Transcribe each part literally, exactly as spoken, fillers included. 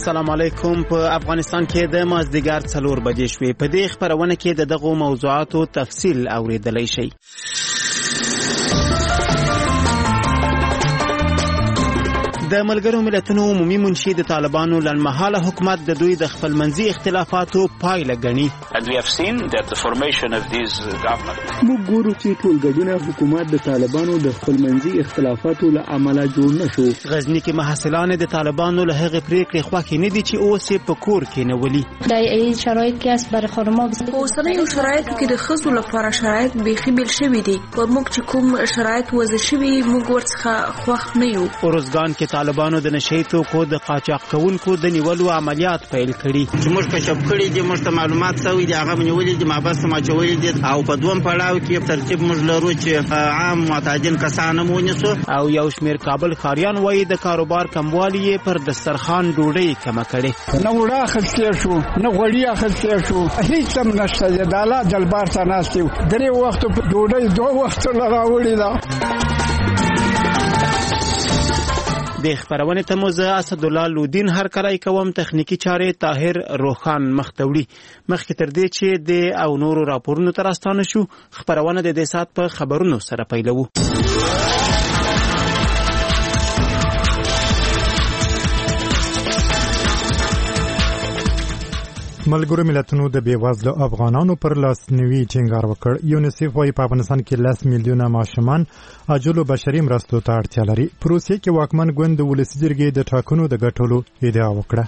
السلام علیکم. په افغانستان کې د مازدیګر څلور بجې شوې. په دې خبرونه کې د دغو موضوعاتو تفصیل اوریدلای شئ. د ملګرو ملتونو عمومي منشي د طالبانو لنډمهاله حکومت د دوی د خپلمنځي اختلافاتو پایله ګڼي. موږ ګورو چې ټولګډونه حکومت د طالبانو د خپلمنځي اختلافاتو له امله جوړ نشو. غزني کې محصلان د طالبانو له هغې پریکړې خوښې نه دي چې اوس یې په کور کې نولي. د ای شرایط کې اس برای خانم‌ها په اوسنیو شرایطو کې د ښځو لپاره شرایط بیخي بیل شوي دي. پر موږ چې کوم شرایط وضع شوي موږ ورڅخه خوښ نه یو. ارزګان کې طالبانو د نشئی توکو د قاچاق کوونکو د نیولو عملیات پیل کړي. چې موږ کشف کړي دي، موږ ته معلومات شوي دي، هغه نیولې دي، محبس ما چولې دي، او په دوم پړاو کې ترتیب موږ لرو چې عام معتادین کسان هم ونیسو. او یو شمیر کابل ښاریان وایي د کاروبار کموالی یې پر دسترخوان ډوډۍ کمه کړې. نه وړه اخیستې شو، نه غوړي اخیستې شو، هیڅ هم نشته. د الله جلبار ته ناست یو، درې وختو ډوډۍ دوه وختو راوړې ده. د خبرونه ته موزه اسدالله لودین هر کړای کوم. تخنیکی چارې طاهر روخان مختوړي. مخکې تر دې چې د او نورو راپورونو تر استانه شو، خبرونه د دې سات په خبرونو سره پیلو. ملګرو ملتونو د بیوزلو افغانانو پر لاسنیوي ټینګار وکړ. یونیسف وايي په افغانستان کې لس میلیونه ماشومان عاجلو بشري مرستو ته اړتیا لري. په روسیې کې واکمن ګوند د ولسي جرګې د ټاکنو د ګټلو ادعا وکړه.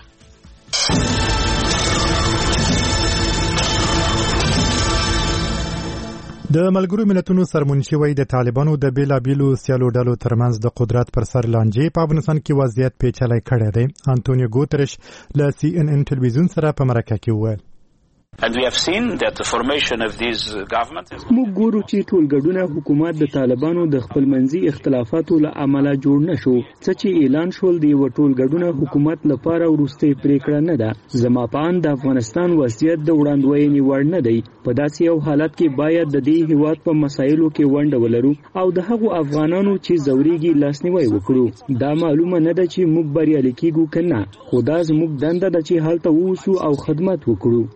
د ملګرو ملتونو سرمنشي وايي د طالبانو د بیلابیلو سیالو ډلو ترمنځ د قدرت پر سر لانجې په افغانستان کې وضعیت پیچلی کړی دی. انټونیو ګوترش له سی ان ان ټلویزیون سره په مرکه کې وویل. And we have seen that the formation of these governments is موږ ګورو چې ټولګډونه حکومت د طالبانو د خپلمنځي اختلافاتو له امله جوړ نشو. څه چې اعلان شول د یو ټولګډونه حکومت لپاره وروستۍ پریکړه نه ده. زما په اند د افغانستان وضعیت د وړاندوینې وړ نه دی. په داسې یو حالت کې باید د دې هیواد په مسایلو کې ونډه ولرو او د هغو افغانانو چې زوريږي لاسنیوي وکړو. دا معلومه نه ده چې موږ بریالي کیږو کنه، خو دا زموږ دنده ده چې هلته ووسو او خدمت وکړو.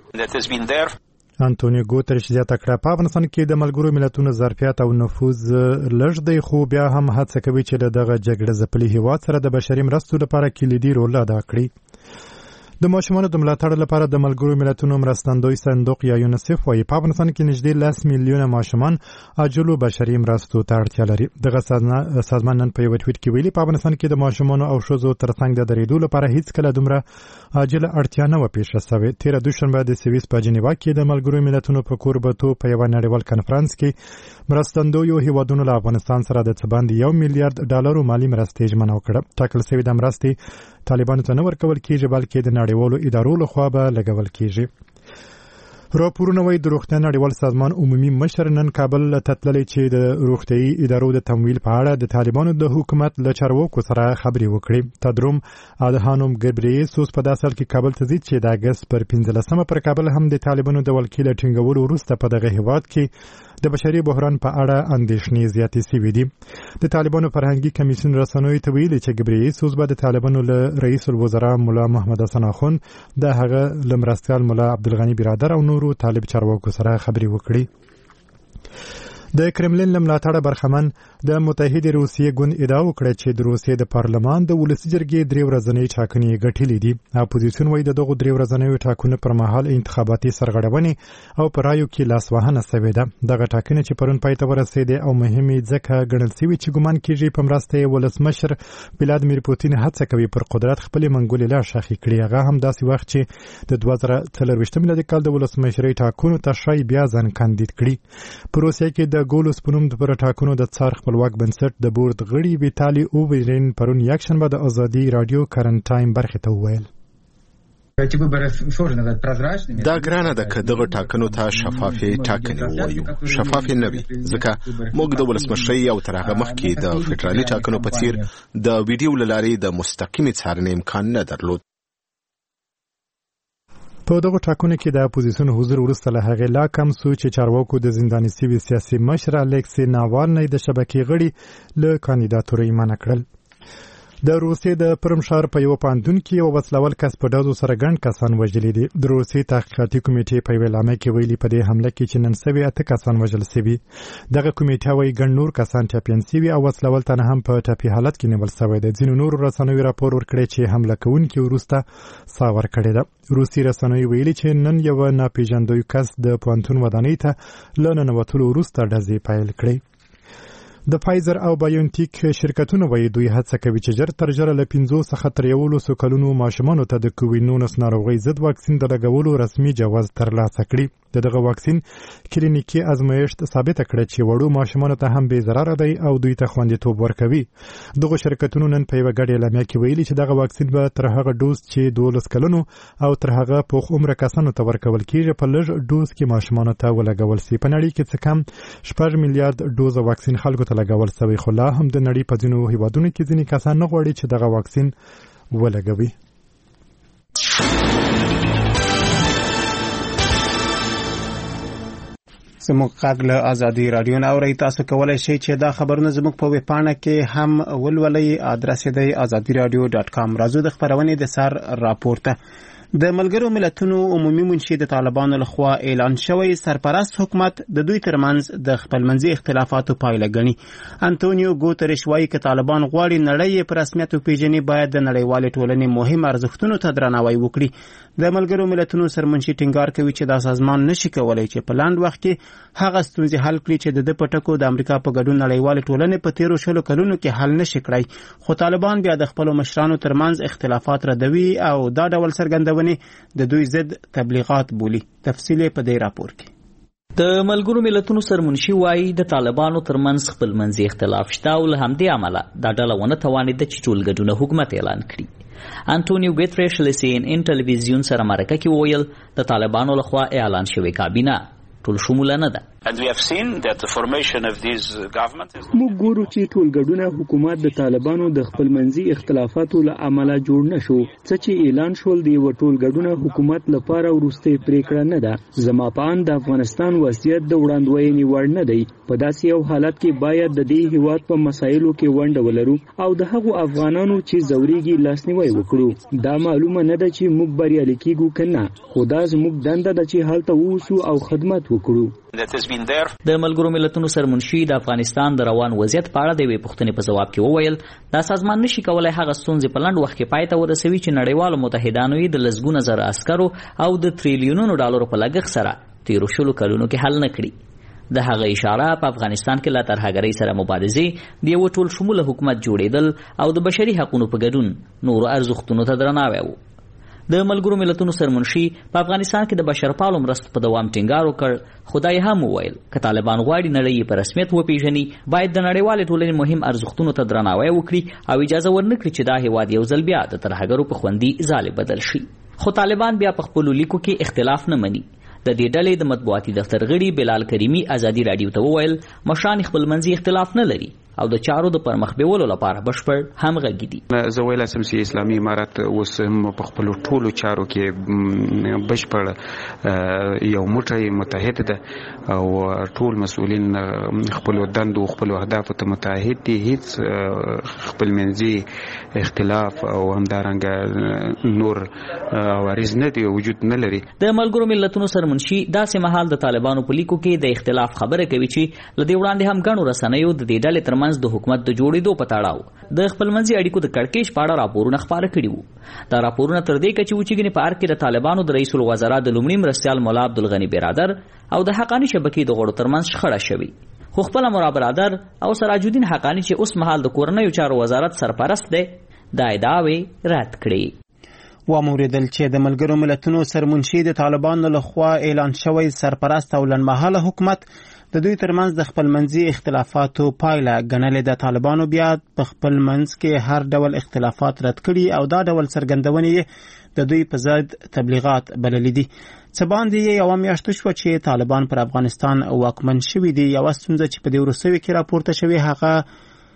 انټونیو ګوترش زیاته کړه په افغانستان کې د ملګرو ملتونو ظرفیت او نفوذ لږ دی، خو بیا هم هڅه کوي چې دغه جګړه ځپلي هیواد سره د بشري مرستو لپاره کلیدي رول ادا کړي. د ماشومانو د ملاتړ لپاره د ملګرو ملتونو مرستندوی صندوق یا یونیسف وايي په افغانستان کې نږدې لس میلیونه ماشومان عاجلو بشري مرستو ته اړتیا لري. دغه سازمان نن په یو ټویټ کې ویلي په افغانستان کې د ماشومانو او ښځو ترڅنګ د درېدو لپاره هیڅ کله دومره عاجله اړتیا نه و پیښه شوې. تېره دوشنبه د سویس په جنیوا کې د ملګرو ملتونو په کوربتو په یو نړیوال کنفرانس کې مرستندویو هیوادونو له افغانستان سره د څه باندې یو میلیارډ ډالرو مالي مرستې ژمنه وکړه. ټاکل شوې د مرستې طالبانو ته نه ورکول کېږي بلکې د نړیوالو ادارو لخوا به لګول کېږي. راپورونه وايي د روغتیا نړیوال سازمان عمومي مشر نن کابل ته تللی چې د روغتیايي ادارو د تمویل په اړه د طالبانو د حکومت له چارواکو سره خبرې وکړي. تدروم ادهانوم ګبریسوس په داسې حال کې کابل ته ځي چې د اګست پر پنځلسمه پر کابل هم د طالبانو د ولکیل ټینګولو وروسته په دغه هیواد کې د بشري بحران په اړه اندېښنې زیاتې شوې دي. د طالبانو فرهنګي کمیسیون رسنیو ته ویلي چې ګبریسوس به د طالبانو له رئیس الوزرا مولا محمد حسن اخوند د هغه له مرستیال مولا عبدالغني برادر او نورو طالب چارواکو سره خبرې وکړي. د کرملین له ملاتړه برخمن د متحده روسیې ګوند ادعا وکړه چې د روسیې د پارلمان د ولسي جرګې درې ورځنۍ ټاکنې ګټلې دي. اپوزیسیون وايي دغه درې ورځنۍ ټاکنو پر مهال انتخاباتي سرغړونې او پر رایو کې لاسوهنه شوې ده. دغه ټاکنې چې پرون پای ته ورسېدې او مهمې ځکه ګڼل شوې چې ګمان کېږي په مرسته یې ولسمشر ولادیمیر پوتین هڅه کوي پر قدرت خپلې منګولې لا شاخې کړي. هغه هم داسې وخت چې د دوه زره څلرویشتم میلادي کال د ولسمشرۍ ټاکنو ته شای بیا ځان کاندید کړي. په روسیې کې د ګولوس په نوم د پر ټاکنو د څار خپلواک بنسټ د بورډ غړي ویتالي اوورین پرون یکشنبه د ازادي رادیو کرنټ ټایم برخه ته وویل. دا ګرانه ده که دغه ټاکنو ته شفافې ټاکنې ووایو. شفافې نه وي ځکه موږ د ولسمشرۍ او تر هغه مخکې د فدرالي ټاکنو په څیر د ویډیو له لارې د مستقیمې څارنې امکان نه درلود. په دغه ټاکنو کې د اپوزیسیون حضور وروسته له هغې لا کم سو چې چارواکو د زنداني سوي سیاسي مشر الکسی ناوالنی د شبکې غړي له کاندیداتورۍ منع کړل. د روسیې د پرم ښار په یو پوهنتون کې یو وسلوال کس په ډزو سره ګڼ کسان وژلي دي. د روسیې تحقیقاتي کمیټې په یوه اعلامیه کې ویلي په دې حمله کې چې نن سوي اته کسان وژل سوي. دغه کمیټه وایي ګڼ نور کسان ټپیان سوي او وسلوال ته هم په ټپي حالت کې نیول سوی دی. ځینو نورو رسنیو راپور ورکړی چې حمله کوونکي وروسته ساه ورکړې ده. روسي رسنیو ویلي چې نن یو ناپېژندوی کس د پوهنتون ودانۍ ته له ننوتلو وروسته ډزې پیل کړې. د فایزر او بایونټیک شرکتونه وایي دوی هڅه کوي چې ژر تر ژره له پنځو څخه تر یولسو کلونو ماشومانو ته د کوویډ نولس ناروغۍ ضد واکسین د لګولو رسمي جواز ترلاسه کړي. د دغه واکسین کلینیکي ازمایښت ثابته کړه چې وړو ماشومانو ته هم بې ضرره دی او دوی ته خوندیتوب ورکوي. دغه شرکتونو نن په یوه ګډه اعلامیه کې ویلي چې دغه واکسین به تر هغه ډوز چې دولس کلونو او تر هغه پوخ عمره کسانو ته ورکول کېږي په لږ ډوز کې ماشومانو ته ولګول سي. په نړۍ کې څه کم شپږ میلیارډ ډوز واکسین خلکو ته لګول سوی، خو لا هم د نړۍ په ځینو هیوادونو کې ځینې کسان نه غواړي چې دغه واکسین ولګوي. زموږ غږ له ازادي راډیو نه اورئ. تاسو کولی شئ چې دا خبرونه زموږ په ویب پاڼه کې هم ولولئ. ادرس یې دی ازادي راډیو ډاټ کام. راځو د خپرونې د سر راپورته. د ملګرو ملتونو عمومي منشي د طالبانو لخوا اعلان شوی سرپرست حکومت د دوی ترمنځ د خپلمنځي اختلافاتو پایله ګڼي. انټونیو ګوتریش وایي که طالبان غواړي نړۍ په رسمیت وپیژني باید د نړیوالې ټولنې مهم ارزښتونو ته درناوی وکړي. د ملګرو ملتونو سرمنشي ټینګار کوي چې دا سازمان نشي کولای چې په لاند وخت کې هغه ستونزې حل کړي چې د په ټکو د امریکا په ګډون نړیوالې ټولنې په تیرو شلو کلونو کې حل نشي کړای. خو طالبان بیا د خپلو مشرانو ترمنځ اختلافات ردوي او دا ډول څرګندونې د دوی ضد تبلیغات بولي. تفصیل په دې راپور کې. د ملګرو ملتونو سرمنشي وایي د طالبانو ترمنځ خپلمنځي اختلاف شته او له همدې امله دا ډله ونه توانېده چې ټولګډونه حکومت اعلان کړي. انټونیو ګوتریش له سی ان ان ټلویزیون سره مرکه کې وویل د طالبانو لخوا اعلان شوې کابینه ټول شموله نه ده. موږ ګورو چې ټولګډونه حکومت د طالبانو د خپلمنځي اختلافاتو له امله جوړ نه شو. څه چې اعلان شول د یو ټولګډونه حکومت لپاره وروستۍ پریکړه نه ده. زما په اند د افغانستان وضعیت د وړاندوینې وړ نه دی. په داسې یو حالت کې باید د دې هیواد په مسایلو کې ونډه ولرو او د هغو افغانانو چې زوريږي لاسنیوي وکړو. دا معلومه نه ده چې موږ بریالي کیږو کنه، خو دا زموږ دنده ده چې هلته ووسو او خدمت وکړو. د ملګرو ملتونو سرمنشي د افغانستان د روان وضعیت په اړه د یوې پوښتنې په ځواب کې وویل دا سازمان نشي کولای هغه ستونزې په لنډ وخت کې پای ته ورسوي چې نړیوالو متحدانو یې د لسګونه زره عسکرو او د تریلیونونو ډالرو په لګښت سره تیرو شلو کلونو کې حل نه کړي. د هغه اشاره په افغانستان کې لا ترهګرۍ سره مبارزې، د یو ټول شموله حکومت جوړېدل او د بشري حقوقو په ګډون نورو ارزښتونو ته درناوی و. د ملګرو ملتونو سرمنشي په افغانستان کې د بشرپالو مرستو په دوام ټینګار وکړ، خو دا یې هم وویل که طالبان غواړي نړۍ په رسمیت وپیژني باید د نړیوالې ټولنې مهم ارزښتونو ته درناوی وکړي او اجازه ورنکړي چې دا هیواد یو ځل بیا د ترهګرو په خوندي ځالې بدل شي. خو طالبان بیا په خپلو لیکو کې اختلاف نه مني. د دې ډلې د مطبوعاتي دفتر غړي بلال کریمي ازادي راډیو ته وویل مشران خپلمنځي اختلاف نه لري او د چارو د پرمخ بیولو لپاره بشپړ همغږي دي. زه ویلی سم چې اسلامي امارت اوس هم په خپلو ټولو چارو کې بشپړ یو موټی متحد ده او ټول مسؤلین خپلو دندو خپلو اهدافو ته متحد دي. هیڅ خپلمنځي اختلاف او همدارنګه نور عوارض نه دي وجود نه لري. د ملګرو ملتونو سرمنشي داسې مهال د طالبانو په لیکو کې د اختلاف خبره کوي چې له دې وړاندې هم ګڼو رسنیو د دې ډلې ترمنځ د حکومت د جوړېدو په تړاو د خپلمنځي اړیکو د کړکېچ په اړه راپورونه خپاره کړي وو. دا راپورونه تر دې کچې وو چې ګنې په ارګ کې د طالبانو د رئیس الوزرا د لومړي مرستیال مولا عبدالغني برادر او د حقاني شبکې د غړو ترمنځ شخړه شوې، خو خپله مولا برادر او سراج الدین حقاني چې اوس مهال د کورنیو چارو وزارت سرپرست دی دا ادعاوې رد کړې. واوریدل چې د ملګرو ملتونو سرمنشي د طالبانو لخوا اعلان شوی سرپرست او لنډمهاله حکومت د دوی ترمنځ د خپلمنځي اختلافاتو پایله ګڼلې ده. طالبانو بیا په خپل منځ کې هر ډول اختلافات رد کړي او دا ډول څرګندونې د دوی په ضد تبلیغات بللي دي. څه باندې یوه میاشت شوه چې طالبان پر افغانستان واکمن شوي دي. یوه ستونزه چې په دې وروستیو کې راپورته شوې هغه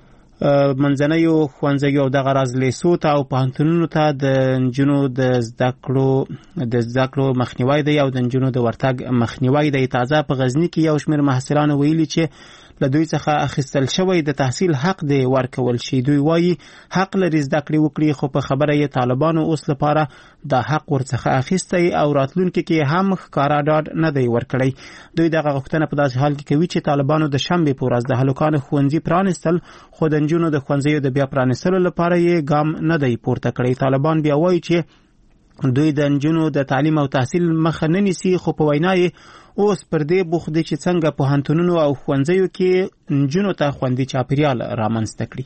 منځنیو ښوونځیو او دغه راز لیسو ته او پوهنتونونو ته د نجونو د زده کړو د زده کړو مخنیوی دی او د نجونو د ورتګ مخنیوی دی. تازه په غزني کې یو شمېر محصلانو ویلي چې له دوی څخه اخیستل شوی د تحصیل حق دی ورکول شي. دوی وایي حق لري زده کړې وکړي، خو په خبره یې طالبانو اوس لپاره دا حق ورڅخه اخیستی او راتلونکي کې هم ښکاره ډاډ نه دی ورکړی. دوی دغه غوښتنه په داسې حال کې کوي چې طالبانو د شنبې په ورځ د هلکانو ښوونځي پرانیستل، خو د نجونو د ښوونځیو د بیا پرانیستلو لپاره یې ګام نه دی پورته کړی. طالبان بیا وایي چې دوی د نجونو د تعلیم او تحصیل مخه نه نیسي، خو په وینا یې اوس پر دې بوخت دي چې څنګه پوهنتونونو او ښوونځیو کې نجونو ته خوندي چاپیریال رامنځته کړي.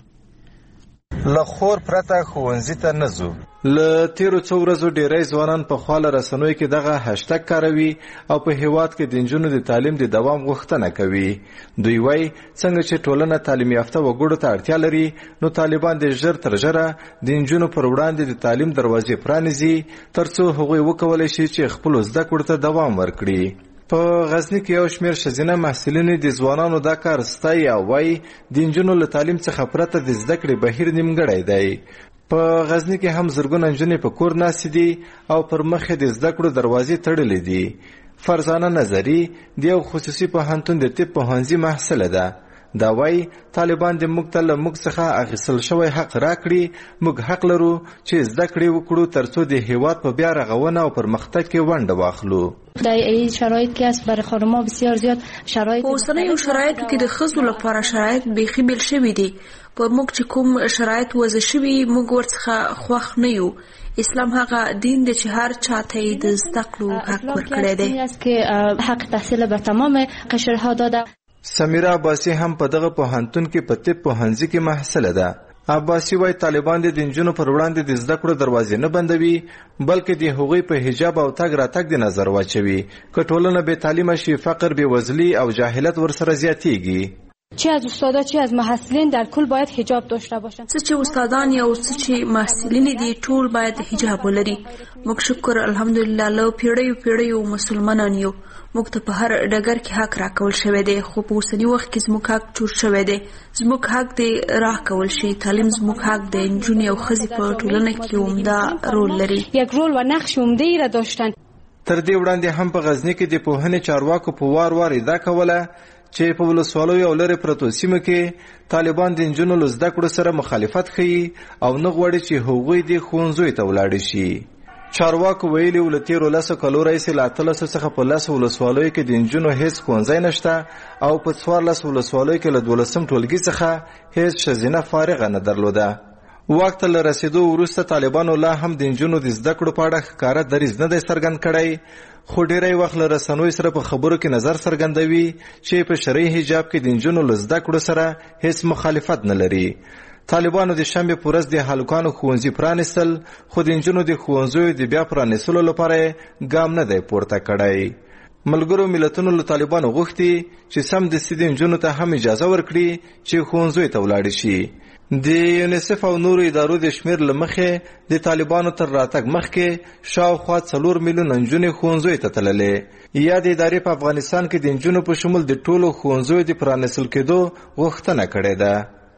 له خور پرته ښوونځي ته نه ځو. له تیرو څو ورځو ډیری ځوانان په خواله رسنیو کې دغه هشتګ کاروي او په هیواد کې د نجونو د تعلیم د دوام غوښتنه کوي. دوی وایي څنګه چې ټولنه تعلیم یافته وګړو ته اړتیا لري، نو طالبان د ژر تر ژره د نجونو پر وړاندې د تعلیم دروازې پرانیزي ترڅو هغوی وکولی شي چې خپلو زده کړو ته دوام ورکړي. په غزنی کې یو شمېر ښځینه محصلینې د ځوانانو دا کار ستایي او وایي د نجونو له تعلیم څخه پرته د زده کړې بهیر نیمګړی دی. په غزنی کې هم زرګونه نجونې په کور ناستې دي او پر مخ یې د زده کړو دروازې تړلې دي. فرزانه نظري د یو خصوصي پوهنتون د طب پوهنځي محصله ده. دا وایي طالبان د موږ ته له موږ څخه اخیستل شوی حق راکړي. موږ حق لرو چې زده کړې وکړو ترڅو د هیواد په بیا رغونه او پرمختګ کې ونډه واخلو. در این شرایط که است برای خانم‌ها بسیار زیاد شرایط په اوسنیو شرایطو کې د ښځو لپاره شرایط بیخي بیل شوي دي. پر موږ چې کوم شرایط وضع شوي موږ ورڅخه خوښ نه یو. اسلام هغه دین دی چې هر چاته یې د زده کړو حق ورکړی دی. است که حق تحصیل به تمام قشرها داده. سمیرا عباسی هم په دغه پوهنتون کې په طب پوهنځي کې محصله ده. عباسی وايي طالبان د نجونو پر وړاندې د زده کړو دروازې نه بندوي، بلکې د هغوی په حجاب او تګ راتګ د نظر واچوي. که ټولنه بې تعلیمه شي، فقر، بېوزلي او جاهلیت ورسره زیاتیږي. چه از استادا چه از محصلین در کل باید حجاب داشته باشند. څه چې استادان یا څه چې محصلین دي ټول باید حجاب ولري. موږ شکر الحمدلله له پیړیو پیړیو مسلمانان یو. موږ ته په هر ډګر کې حق راکول شوی دی، خو په اوسني وخت کې زموږ حق چور شوی دی. زموږ حق دی راکول شي. تعلیم زموږ حق دی. نجونې او ښځې په ټولنه کې عمده رول لري. یک رول و نقش عمده ای را داشتن. تر دې وړاندې هم په غزنی کې د پوهنې چارواکو په وار وار ادعا کوله چې په ولسوالیو او لرې پرتو سیمو کې طالبان د نجونو له زده کړو سره مخالفت ښیي او نه غواړي چې هغوی د ښوونځیو ته ولاړې شي. چارواکو ویلي ول تیرو لسو کالو راهیسې له اتلسو څخه په لسو ولسوالیو کې د نجونو هیڅ ښوونځی نشته او په څوارلسو ولسوالیو کې له دولسم ټولګي څخه هیڅ ښځینه فارغه نه درلوده. وخت له رسیدو وروسته طالبانو لا هم د نجونو د زده کړو په اړه ښکاره دریځ نه دی څرګند کړی، خو ډیری وخت له رسنیو سره په خبرو کې نظر څرګندوي چې په شرعي حجاب کې د نجونو له زده کړو سره هیڅ مخالفت نه لري. طالبانو د شنبې په ورځ د هلکانو ښوونځي پرانیستل، خو د نجونو د ښوونځیو د بیا پرانیستلو لپاره ګام نه دی پورته کړی. ملګرو ملتونو له طالبانو غوښتي چې سمدستي د نجونو ته هم اجازه ورکړي چې ښوونځیو ته ولاړې شي. د یونیسف او نورو ادارو د شمیر له مخې د طالبانو تر راتګ مخکې شاوخوا څلور میلیونه نجونې ښوونځیو ته تللې. یا د ادارې په افغانستان کې د نجونو په شمول د ټولو ښوونځیو د پرانیستل کېدو غوښتنه کړې ده.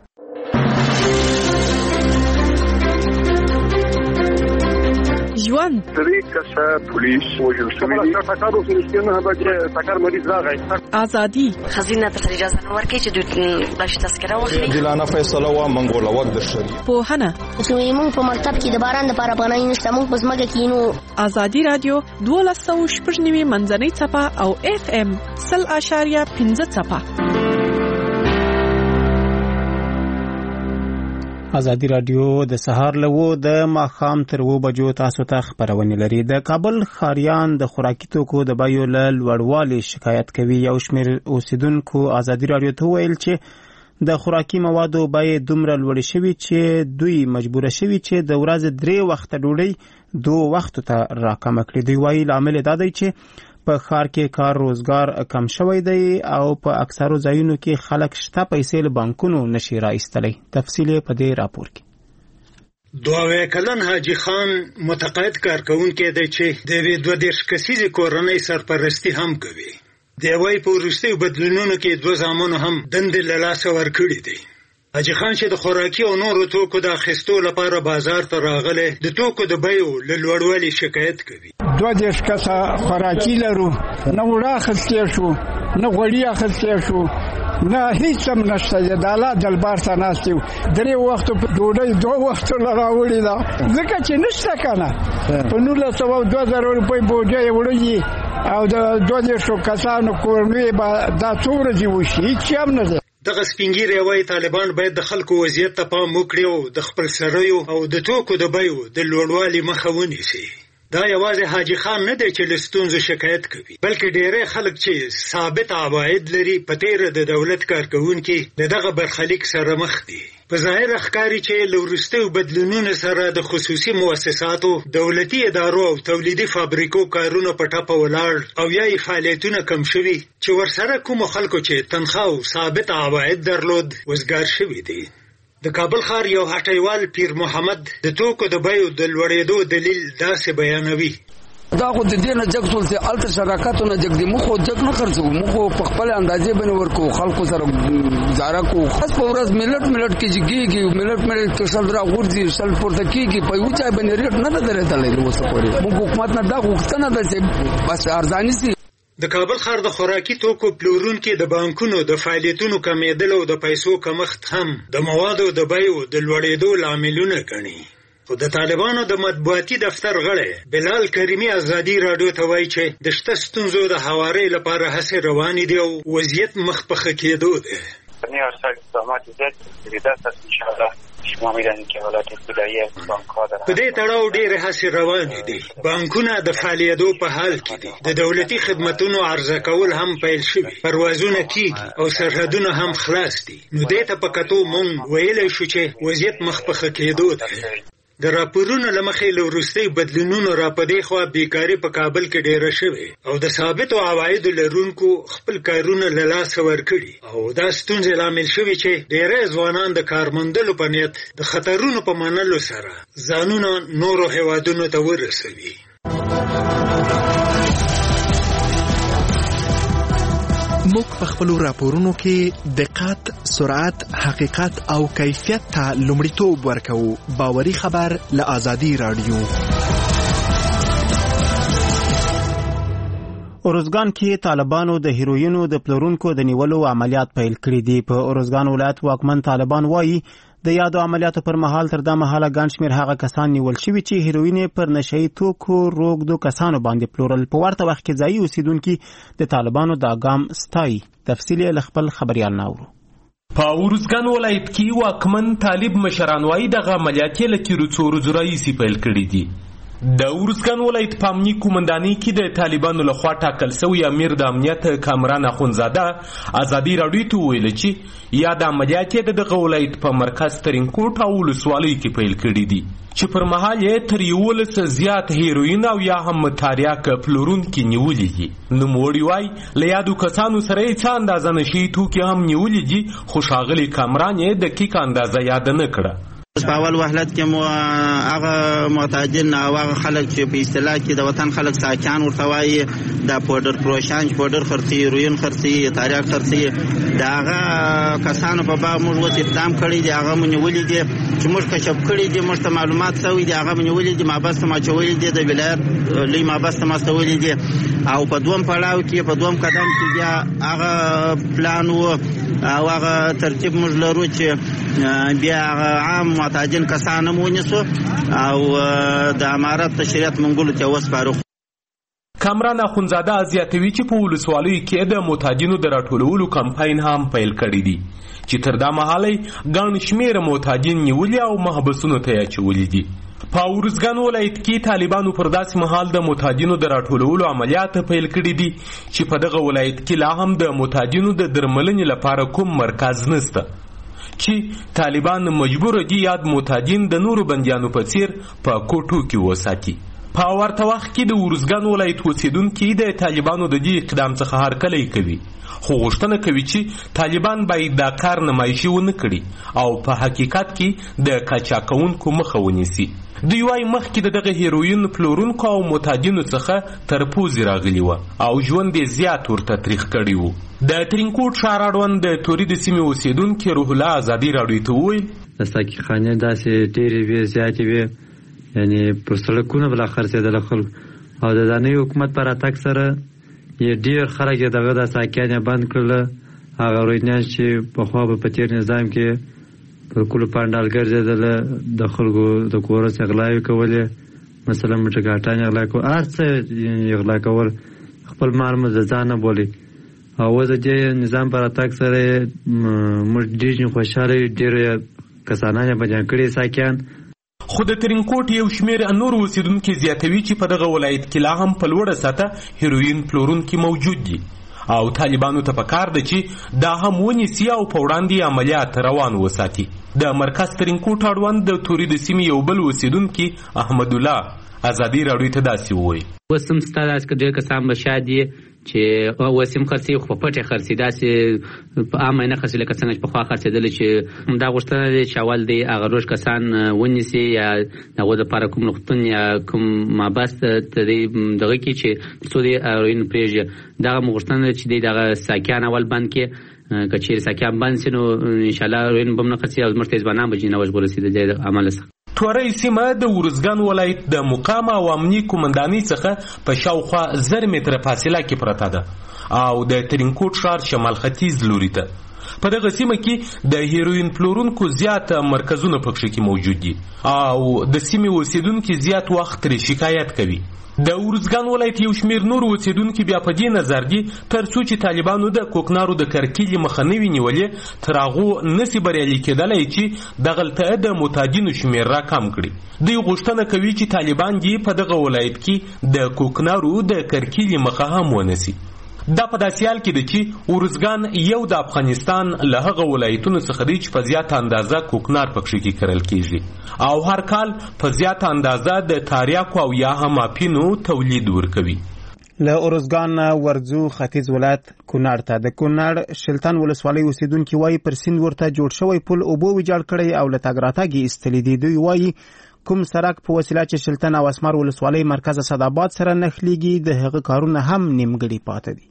ژوند درې کسه پولیس وژل شوي دي. ټکر وشو نه بچي ټکر مریض راغی. ازادي خزینه ته اجازه نه ورکړي چې دوی بلش تذکره واخلي. جلانه فیصله وا منګوله وخت درشل. پوهنه چې موږ په مکتب کې د باران لپاره پناه نشته، موږ په ځمکه کې نو. ازادي رادیو دولس سوه شپږ نوي منځنۍ څپه او اف ام سل اشاریه پنځه څپه. ازادي رادیو د سهار لوو د ماخام تر و بجو تاسو ته خبرونه لري. د کابل خاریان د خوراکي توکو د بیو له لوړوالي شکایت کوي. یو شمېر اوسیدونکو ازادي رادیو ته ویل چې د خوراکي موادو بیې دومره لوړې شوي چې دوی مجبوره شوي چې د ورځې درې وخته ډوډۍ دوه وختو ته راکمه کړي. دوی وایي لامل دا دی چې په ښار کې کار روزګار کم شوی دی او په اکثرو ځایونو کې خلک شته پیسې له بانکونو نشي راایستلی. تفصیل په دې راپور کې. دوه کلن حاجی خان متقاعد کارکونکی دی چې د یوې دوه دېرش کسیزې کورنۍ سرپرستي هم کوي. د وای په وروستیو بدلونونو کې دوه زامنو هم دندې له لاسه ورکړي دي. حاجی خان چې د خوراکي او نورو توکو د اخیستو لپاره بازار ته راغلی، د توکو د بیو له لوړوالي شکایت کوي. دوه دېرش کسه خوراکي لرو، نه وړه اخیستی شو، نه غوړي اخیستی شو، نه هیڅ هم نشته د الله دربار ته ناست یو درې وختو ډوډۍ دوه وختو راوړې ده ځکه چې نشته کنه په نولس سوه دوه زره روپۍ بوجه یې وړي او د دوه دېرشو کسانو کورنۍ به دا څو ورځې وشي هیڅ هم نه دی. دغه سپینګیري وایي طالبان باید د خلکو وضعیت ته پام وکړي او د خپل سړیو او د توکو د بیو د لوړوالي مخه ونیسي. دا یوازې حاجی خان نه دی چې له ستونزو شکایت کوي بلکې ډېری خلک چې ثابت عواید لري په تیره د دولت کارکوونکي د دغه برخلیک سره مخ دي. په ظاهر ښکاري چې له وروستیو بدلونونو سره د خصوصي مؤسساتو دولتي ادارو او تولیدي فابریکو کارونه په ټپه ولاړ او یا یې فعالیتونه کم شوي چې ورسره کومو خلکو چې تنخواه او ثابت عواید درلود وزګار شوي دي. د کابل ښار یو هټیوال پیر محمد د توکو د بیو د لوړېدو دلیل داسې بیانوي. دا خو د دې نه جګ ټول چې الته شراکتونه جګ دي موږ خو جګ نه خرڅو موږ په خپل اندازې باندې ورکو خلکو سره گزاره کو خاص په ورځ ملت ملت کې جګيږي ملت ملت کې شل را غورځي شل پورته کېږي په یو ځای باندې ریټ نه درېدلې نو څه کوي موږ حکومت نه دا غوښتنه ده چې بس ارزاني سي. د کابل ښار د خوراکي توکو پلورونکو د بانکونو د فعالیتونو کمیدل او د پیسو کمښت هم د موادو د بیو د لوړېدو لاملونه ګڼي. خو د طالبانو د مطبوعاتي دفتر غړی بلال کریمي ازادي راډیو ته وایي چې د شته ستونزو د هوارۍ لپاره هڅې روانې دي او وضعیت مخ په ښه کېدو دی. په دې تړاو ډېرې هڅې روانې دي. بانکونه د فعالیدو په حال کې دي. د دولتي خدمتونو عرضه کول هم پیل شوي. پروازونه کېږي او سرحدونه هم خلاص دي. نو دې ته په کتو مونږ ویلی شو چې وضعیت مخ په ښه کېدو دی. د راپورونو له مخې له وروستیو بدلونونو را په دې خوا بیکاري په کابل کې ډېره شوې او د ثابتو عوایدو لرونکو خپل کارونه له لاسه ورکړي او دا ستونزې لامل شوي چې ډېری ځوانان د کار موندلو په نیت د خطرونو په منلو سره ځانونه نورو هېوادونو ته ورسوي. موږ په خپلو راپورونو کې دقت، سرعت، حقیقت او کیفیت ته لومړیتوب ورکوو. باوري خبر له آزادي راډیو. اروزګان کې طالبانو د هیروینو د پلورونکو د نیولو عملیات پیل کړي دي. په اروزګان ولایت واکمن طالبان وایي د یادو عملیاتو پر مهال تر دا مهاله ګڼ شمېر هغه کسان نیول شوي چې هیروین پر نشهیي توکو روږدو کسانو باندې پلورل. په ورته وخت کې ځایي اوسیدونکي د طالبانو دا ګام ستایي. تفصیل یې له خپل خبریال نه اورو. په اروزګان ولایت کې واکمن طالب مشران وایي دغه عملیات یې له تېرو څو ورځو راهیسې پیل کړي دي. د اروزګان ولایت په امنیي قومندانۍ کې د طالبانو لخوا ټاکل سوی امیر د امنیت کامران اخونزاده ازادي راډیو ته وویل چې یاد عملیات یې د دغه ولایت په مرکز ترینکوټ او ولسوالیو کې پیل کړي دي چې پر مهال یې تر یولس زیات هیروین او یا هم تریاک پلورونکي نیولي دي. نوموړي وایي له یادو کسانو سره یې څه اندازه نشهیي توکي هم نیولي دي خو ښاغلي کامران یې دقیق اندازه یاد نه کړه. په اول وهلت کې مو هغه معتادین او هغه خلک چې په اصطلاح کې د وطن خلک ساکان ورته وایي دا پودر پروشان پودر خرڅي هیروین خرڅي تریاک خرڅي دا هغه کسانو په باب موږ اوس اقدام کړی دی. هغه مونږ ولې دي چې موږ کشف کړی دي موږ ته معلومات شوي دي. هغه مونږ ولې دي مابسته ما چولې دي د ولایت لوی مابسته ما سوولې دي او په دوم پړاو کې په دوم قدم کې بیا هغه پلان وو او هغه ترتیب موږ لرو چې بیا عام معتادین کسان مونیسو او د امارت تشریعت منګولو ته وسپارو. کامران اخونزاده زیاتوي چې په ولسوالیو کې د معتادینو د راټولولو کمپاین هم پیل کړی دی چې تر دا مهاله ګڼ شمېره معتادین نیولي او محبسونو ته یې اچولي دي. په اروزګان ولایت کې طالبانو پر داسې مهال د معتادینو د راټولولو عملیات پیل کړي دي چې په دغه ولایت کې لا هم د معتادینو د درملنې لپاره کوم مرکز نشته چې طالبان مجبور دي یاد معتادین د نورو بندیانو په څیر په کوټو کې وساتي. په ورته وخت کې د اروزګان ولایت اوسیدونکي د طالبانو د دې اقدام څخه هرکلی کوي خو غوښتنه کوي چې طالبان باید دا کار نمایشي ونه کړي او په حقیقت کې د قاچاقونکو مخه ونیسي. دوی وايي مخکې دغه هیروین پلورونکو او معتادینو څخه تر پوزې راغلي وو او ژوند یې زیات ورته تریخ کړی وو. د ترینکوټ ښار اړوند د توري د سیمې اوسیدونکي روح الله ازادي راډیو ته وویل دستاکي خانې داسې ډېرې وې زیاتې وې یعنې پر سړکونه به لا خرڅېدله خلکو او د دانۍ حکومت په راتګ سره یې ډېر خلک یې دغه دا ساکیان یې بند کړله هغه روینان چې په خوا په تیر نظام کې په کلو پاندال ګرځېدل د خلکو د کور څخه غلاوي کولې مثلا مټګاټان غلا کول ارڅ غلا کول خپل مال مزه نه بولی او د دې نظام پر اتاک سره موږ ډېر خوشاله ډېر کسانانه بجان کړي ساکان. خو د ترینکوټ یو شمیر نور اوسیدونکو زیاتوي چې په دغه ولایت کې لا هم په لوړه سطح هیروین پلورونکي موجود دي او طالبانو ته پکار ده چې دا هم ونیسي او په وړاندې عملیات روان وساتي. د مرکز ترینکوټ اړوند د توري د سیمې یو بل اوسیدونکي احمد الله ازادي راډیو ته داسې وویل. وسم ستاسو که ډېر کسان به شادي چې وسیم خرڅي خو په پټه خرڅي داسې په عامه نه خرڅي لکه څنګه چې په خوا خرڅېدل چې دا غوښتنه دی چې اول دی هغه روش کسان ونیسي یا دغه دپاره کوم روغتون یا کوم مابست ته دی دغه کې چې څو دی هیروین پرېږدي دغه مو غوښتنه ده چې دی دغه ساکیان اول بند کې که چیرې ساکیان بند سي نو انشاءالله هیروین به هم نه خرڅي او زموږ ته ځوانان به جناوش ورسي د دې عمله څخه. توري سیمه د ورزګان ولایت د مقام او امنیي کومندانۍ څخه په شاوخوا زر متره فاصله کې پرته ده او د ترینکوټ ښار شمال ختیځ لوري ته. په دغه سیمه کې د هیروین پلورونکو زیات مرکزونه پکښې کې موجود دي او د سیمې اوسیدونکي زیات وخت ترې شکایت کوي. د ورزګان ولایت یو شمیر نور اوسیدونکي بیا په دې نظر دي تر څو چې طالبانو د کوکنارو د کرکیلې مخه نه وي نیولې تر هغو نسي بریالي کېدلی چې دغلته د معتادینو شمیر را کم کړي. دوی غوښتنه کوي چې طالبان دې په دغه ولایت کې د کوکنارو د کرکیلې مخه هم ونیسي. دا په داسې حال کې ده چې ورزګان یو د افغانستان له هغه ولایتونو څخه دی چې په زیاته اندازه کوکنار پکښې کې کرل کېږي او هر کال په زیاته اندازه د تاریاکو او یا هم اپینو تولید ورکوي. له ارزګان ورځو ختیځ ولایت کونړ ته د کونړ شلتن ولسوالۍ اوسیدونکي وایي پر سیند ورته جوړ شوی پل اوبه ویجاړ کړی او له تګ راتګ یې ایستلي دي. دوی وایي کوم سړک په وسیله چې شلتن او اسمار ولسوالۍ مرکز اسداباد سره نښلېږي د هغه کارونه هم نیمګړي پاته دي.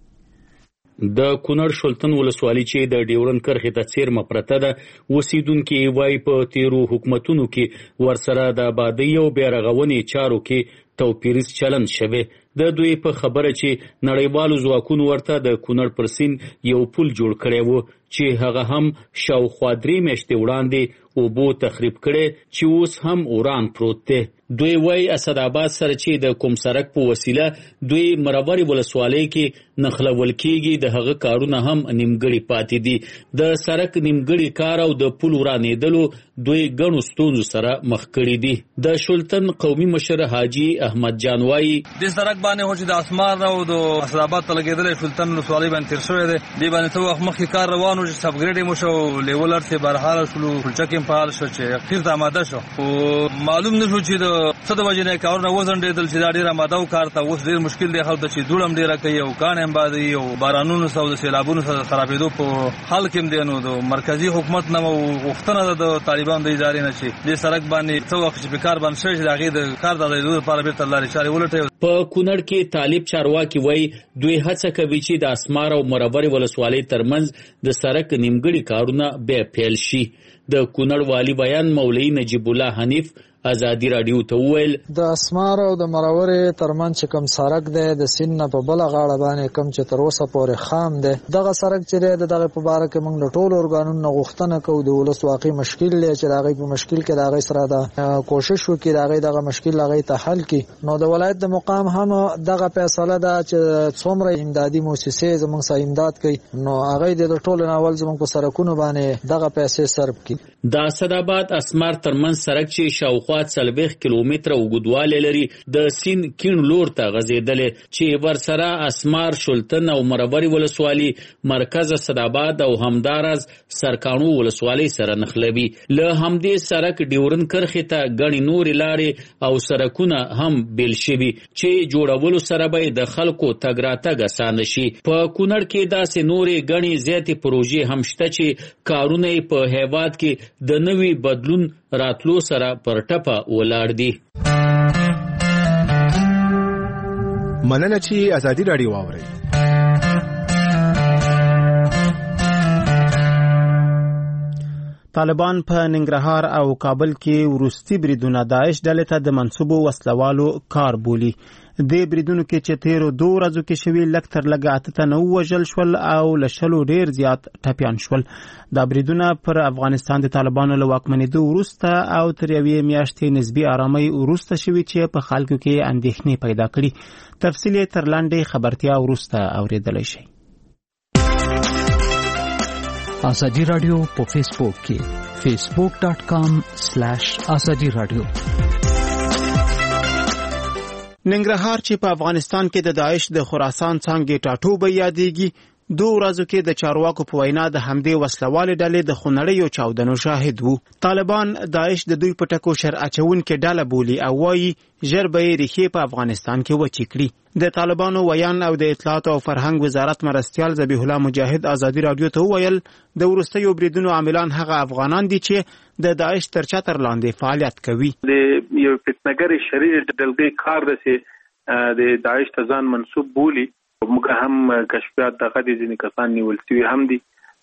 د کونړ شلتن ولسوالۍ چې د ډیورن کرښې ته څیرمه پرته ده اوسیدونکي وایي په تیرو حکومتونو کې ورسره د آبادۍ او بیارغونې چارو کې توپیریز چلند شوی. د دوی په خبره چې نړیوالو ځواکونو ورته د کونړ پر سیند یو پل جوړ کړی و چې هغه هم شاوخوا درې میاشتې وړاندې اوبو تخریب کړی چې اوس هم وران پروت دی. دوی وایي اسداباد سره چې د کوم سړک په وسیله دوی مرورې ولسوالۍ کې نښلول کېږي د هغه کارونه هم نیمګړي پاتې دي. د سړک نیمګړي کار او د پل ورانېدلو دوی ګڼو ستونزو سره مخ کړي دي. د شلتن قومي مشر حاجي احمد جان وایي د سړک باندې هو چې د اسمار او د اسداباد ته لګېدلی شلتن ولسوالۍ باندې تېر شوی دی. دې باندې څه وخت مخکې کار روان و چې سبګریډ یې مو شو لیول ارتې برحاله شولو پلچک یې فعال شو چې قیر ته آماده شو خو معلوم نه شو چې د څه د وجې نه کارونه وځنډېدل چې دا ډېر آماده و کار ته اوس ډېر مشکل دی خلکو ته چې دوړ هم ډېره کوي او کاڼې هم بادوي او بارانونو سره او د سیلابونو سره د خرابېدو په حال کې هم دی. نو د مرکزي حکومت نه غوښتنه ده د طالبانو د ادارې نه چې دې سړک باندې څه وخت چې په کار بند شوی چې د هغې د کار د ځایېدو لپاره بېرته لارې چارې ولټوي. په کونړ کې طالب چارواکي وایي دوی هڅه کوي چې د اسمار او مرورې ولسوالۍ ترمنځ د سړک نیمګړي کارونه بیا پیل شي. د کونړ والي بیان مولوي نجیب الله حنیف ازادي راډیو ته وویل د اسمار او د مرورې ترمنځ چې کوم سړک دی د سیند نه په بله غاړه باندې کوم چې تر اوسه پورې خام دی دغه سړک چې دی د دغې په باره کې موږ د ټولو ارګانونو نه غوښتنه کوو د ولس واقعي مشکل دی چې د هغوی په مشکل کې د هغوی سره د کوشش وکړي د هغوی دغه مشکل هغوی ته حل کړي. نو د ولایت د مقام هم دغه فیصله ده چې څومره امدادي موسسې زموږ سره امداد کوي نو هغوی د ټولو نه اول زموږ په سړکونو باندې دغه پیسې صرف کړي. د اسداباد اسمار ترمنځ سړک چې شاوخوا څلوېښت کیلومتره اوږدوالی لري د سیند کیڼ لور ته غځېدلی چې ورسره اسمار شلتن او مرورې ولسوالي مرکز اسداباد او همداراز سرکاڼو ولسوالۍ سره نښلوي. له همدې سړک ډیورن کرښې ته ګڼې نورې لارې او سړکونه هم بیل شوي چې جوړولو سره به د خلکو تګ راتګ اسانه شي. په کونړ کې داسې نورې ګڼې زیاتې پروژې هم شته چې کارونه یې په هیواد کې د نوي بدلون راتلو سره پر ټپه ولاړ دي. مننه چې ازادي راډیو واورئ. طالبان په ننګرهار او کابل کې وروستي بریدونه داعش ډلې ته د منسوبو وسلوالو کار بولي. د بریدونو کې چې تیرو دوه ورځو کې شوي لږ تر لږه اته تنه ووژل شول او له شلو ډېر زیات ټپیان شول. دا بریدونه پر افغانستان د طالبانو له واکمنېدو وروسته او تر یوې میاشتې نسبي آرامۍ وروسته شوي چې په خلکو کې اندېښنې پیدا کړي. تفصیل یې تر لنډې خبرتیا وروسته اورېدلی شئ. آزادی رادیو په فیسبوک کې فیسبوک ډاٹ کام سلیش آزادی رادیو. ننګرهار چې په افغانستان کې د داعش د خراسان څانګې ټاټوبی یادېږي، دوه ورځو کې د چارواکو په وینا د همدې وسلوالې ډلې د خونړیو چاودنو شاهد وو. طالبان داعش د دوی په ټکو شر اچونکې ډله بولي او وایي ژر به یې ریښې په افغانستان کې وچې کړي. د طالبانو ویان او د اطلاعات او فرهنګ وزارت مرستیال ذبیح الله مجاهد آزادي رادیو ته وویل د وروستیو بریدونو عاملان هغه افغانان دي چې د داعش تر چتر لاندې فعالیت کوي. د یو فتنهګر شریر ډلګۍ کار ده چې د داعش ته ځان منسوب بولي. موږ هم کشفیات دغه دي ځینې کسان نیول شوي هم دي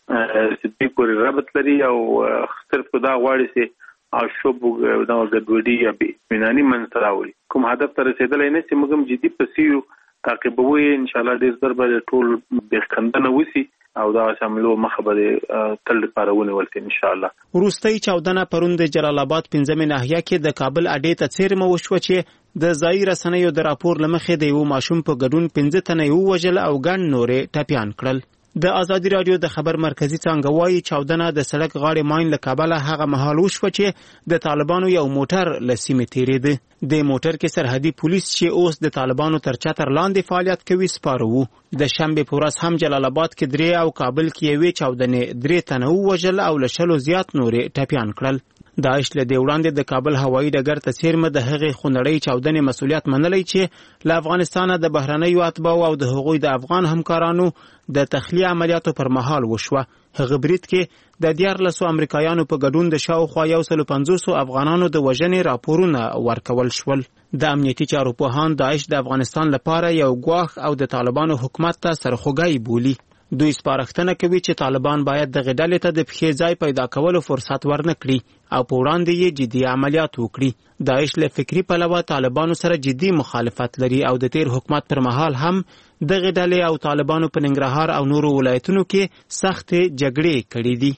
چې دوی پورې ربط لري او صرف دا غواړي چې شوب دا ګډوډي یا بې اطمیناني منځته راولي. کوم هدف ته رسېدلی نه چې موږ هم جدي پسې یو، تعقیبوو یې انشاءالله ډېر ژر به ټول بېخندنه وسي او دا حملو مخه به تل لپاره ونیول شي انشاءالله. وروستۍ چاودنه پرون د جلال آباد پنځمې ناحیه کې د کابل اډې ته څیرمه وشوه چې د ځایي رسنیو د راپور له مخې د یوه ماشوم په ګډون پنځه تنه یې ووژل او ګڼ نور یې ټپیان کړل. د ازادي رادیو د خبر مرکزي څانګه وایي چاودنه د سړک غاړې ماین له کابله هغه مهال وشوه چې د طالبانو یو موټر له سیمې تېرېده. د موټر کې سرحدي پولیس چې اوس د طالبانو تر چتر لاندې فعالیت کوي سپاره وو. د شنبې په ورځ هم جلال آباد کې درې او کابل کې یوې چاودنې درې تنه ووژل او له شلو زیات نور یې ټپیان کړل. داعش له دې وړاندې د کابل هوایي ډګر ته څیرمه د هغې خونړۍ چاودنې مسؤلیت منلی چې له افغانستانه د بهرنیو اتباعو او د هغوی د افغان همکارانو د تخلیه عملیاتو پر مهال وشوه. هغه برید کې د دیارلسو امریکایانو په ګډون د شاوخوا یو سلو پنځوسو افغانانو د وژنې راپورونه ورکول شول. د امنیتي چارو پوهان داعش د افغانستان لپاره یو ګواښ او د طالبانو حکومت ته سرخوږی بولي. دوی سپارښتنه کوي چې طالبان باید دغه ډلې ته د پښې ځای پیدا کولو فرصت ورنه کړي او په وړاندې یې جدي عملیات وکړي. داعش له فکري پلوه طالبانو سره جدي مخالفت لري او د تیر حکومت پر مهال هم دغه ډلې او طالبانو په ننګرهار او نورو ولایتونو کې سختې جګړې کړې دي.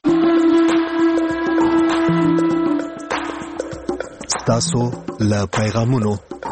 ستاسو له پیغامونو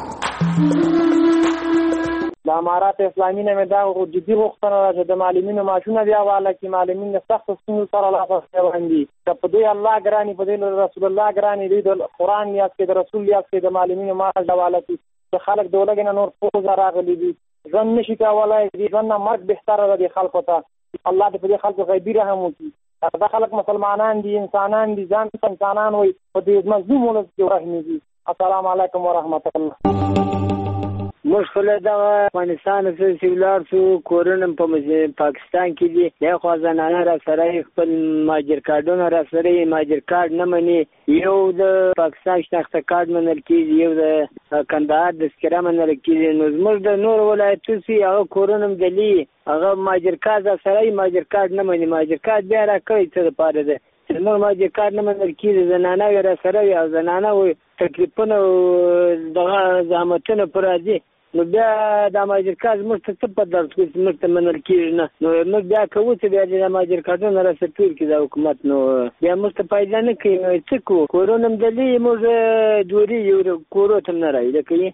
د امارات اسلامي نه مې دا جدي غوښتنه ده چې د معلمینو معاشونه بیا واله کړي. معلمین د سختو ستونزو سره لاس روان دي. که په دوی الله ګراني په دوی رسول الله ګراني دوی د قرآن یاد کړي د رسول یاد کړي د معلمینو معاش ډواله کړي. د خلک د ولګې نه نور پوځ راغلي دي، ژوند نشي کولی، د ژوند نه مرګ بهتره ده د خلکو ته. الله دې په دې خلکو غیبي رحم وکړي. دا خلک مسلمانان دي، انسانان دي، ځان ته انسانان وایي، په دې مظلوم ولس کې رحم دي. السلام علیکم ورحمت الله. موږ خپله دغه افغانستان څخه چې ولاړ شو کورونه په پاکستان کې دي، د خوا زنانه را سره خپل مهاجر کارډونه را سره مهاجر کارډ نه مني. یو د پاکستان شناخته کارډ منل کېږي، یو د کندهار تذکره منل کېږي. نو زموږ د نورو ولایتو چې هغه کورونه هم دلي هغه مهاجر کارډ را سره مهاجر کارډ نه مني. مهاجر کارډ بیا را کوي څه دپاره ده چې زموږ مهاجر کارډ نه منل کېږي. زنانه یې را سره وي او زنانه وایي تکلیفونه او دغه زحمتونه پر راځي. نو بیا د مهاجر کارډ زموږ ته څه په درد کوي چې زموږ ته منل کېږي نه. نو موږ بیا کوو چې بیا د مهاجر کارډونه راسره ټول کړي دا حکومت. نو بیا موږ ته فایده نه کوي. نو څه کوو؟ کورونه هم دلي موږ دوري یو کورو ته هم نه راایده کوي.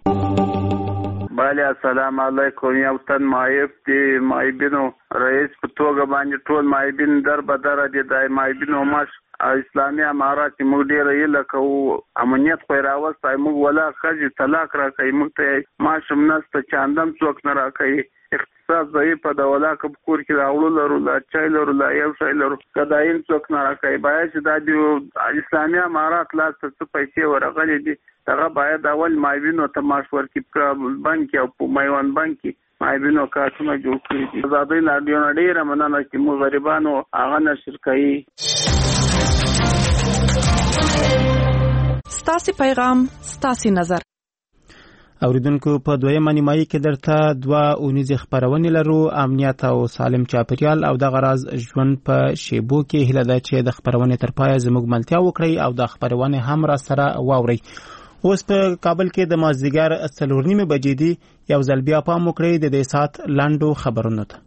بله السلام علیکم. یو تن معیب دی، معیبینو رئیس په توګه باندې ټول معیبین در بدره دي. د معیبینو ماش اسلامي امارات موږ ډېره هیله کوو امنیت خو یې راوستی. موږ ولا ښځې طلاق راکوي، موږ ته معاش هم نشته، چاندم څوک نه راکوي. اقتصاد ضعیفه ده، ولا که په کور کې راوړو لرو، لا چای لرو، لا یو شی لرو، ګداین څوک نه راکوي. باید چې دا د اسلامي امارات لاس ته څه پیسې ورغلي دي هغه باید اول معیبینو ته معاش ورکړي، په بانک کې او په میوند بانک کې معیبینو کارتونه جوړ کړي دي. ازادۍ راډیو نه ډېره مننه چې موږ غریبانو هغه نشر کوي. ستاسې پیغام ستاسې نظر. اوریدونکو په دویمه نیمایي کې درته دوه اونیزې خپرونې لرو، امنیت او سالم چاپیریال او د غراز ژوند په شیبو کې. هیله ده چې د خپرونې تر پایه زموږ ملتیا وکړئ او د خپرونې هم را سره واورئ. اوس په کابل کې د مازدیګر څلور نیمې بجې دي. یو ځل بیا پام وکړئ د دې ساعت لنډو خبرونو ته.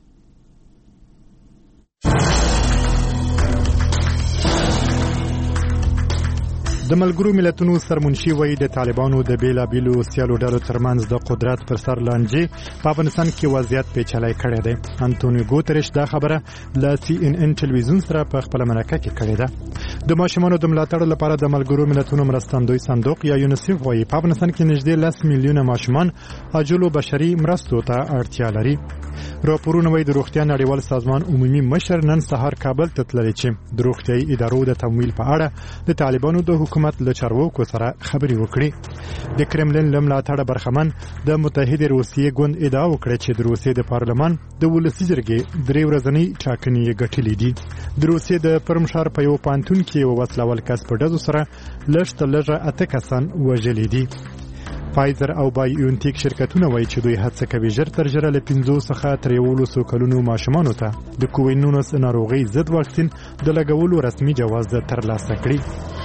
د ملګرو ملتونو سرمنشي وایي د طالبانو د بیلابیلو سیالو ډلو ترمنځ د قدرت پر سر لانجې په افغانستان کې وضعیت پیچلی کړی دی. انټونیو ګوتریش دا خبره له سی ان ان ټلویزیون سره په خپل مرکه کې کړې ده. د ماشومانو د ملاتړ لپاره د ملګرو ملتونو مرستندوی صندوق یا یونیسف وایي په افغانستان کې نږدې لس میلیونه ماشومان عاجلو بشري مرستو ته اړتیا لري. راپورونه وایي د روغتیا نړیوال سازمان عمومي مشر نن سهار کابل ته تللی چې د روغتیايي ادارو د تمویل په اړه د طالبانو د حکومت له چارواکو سره خبرې وکړي. د کرملین له ملاتړه برخمن د متحده روسیې ګوند ادعا وکړه چې د روسیې د پارلمان د ولسي جرګې درې ورځنۍ ټاکنې یې ګټلې دي. د روسیې د پرم ښار په یو پانتون کې یو وسلوال کس په ډزو سره لږ تر لږه اته کسان وژلي دي. فایزر او بایونټیک شرکتونه وایي چې دوی هڅه کوي ژر تر ژره له پنځو څخه تر یولسو کلونو ماشومانو ته د کووډ نولس ناروغۍ ضد واکسین د لګولو رسمي جواز ترلاسه کړي.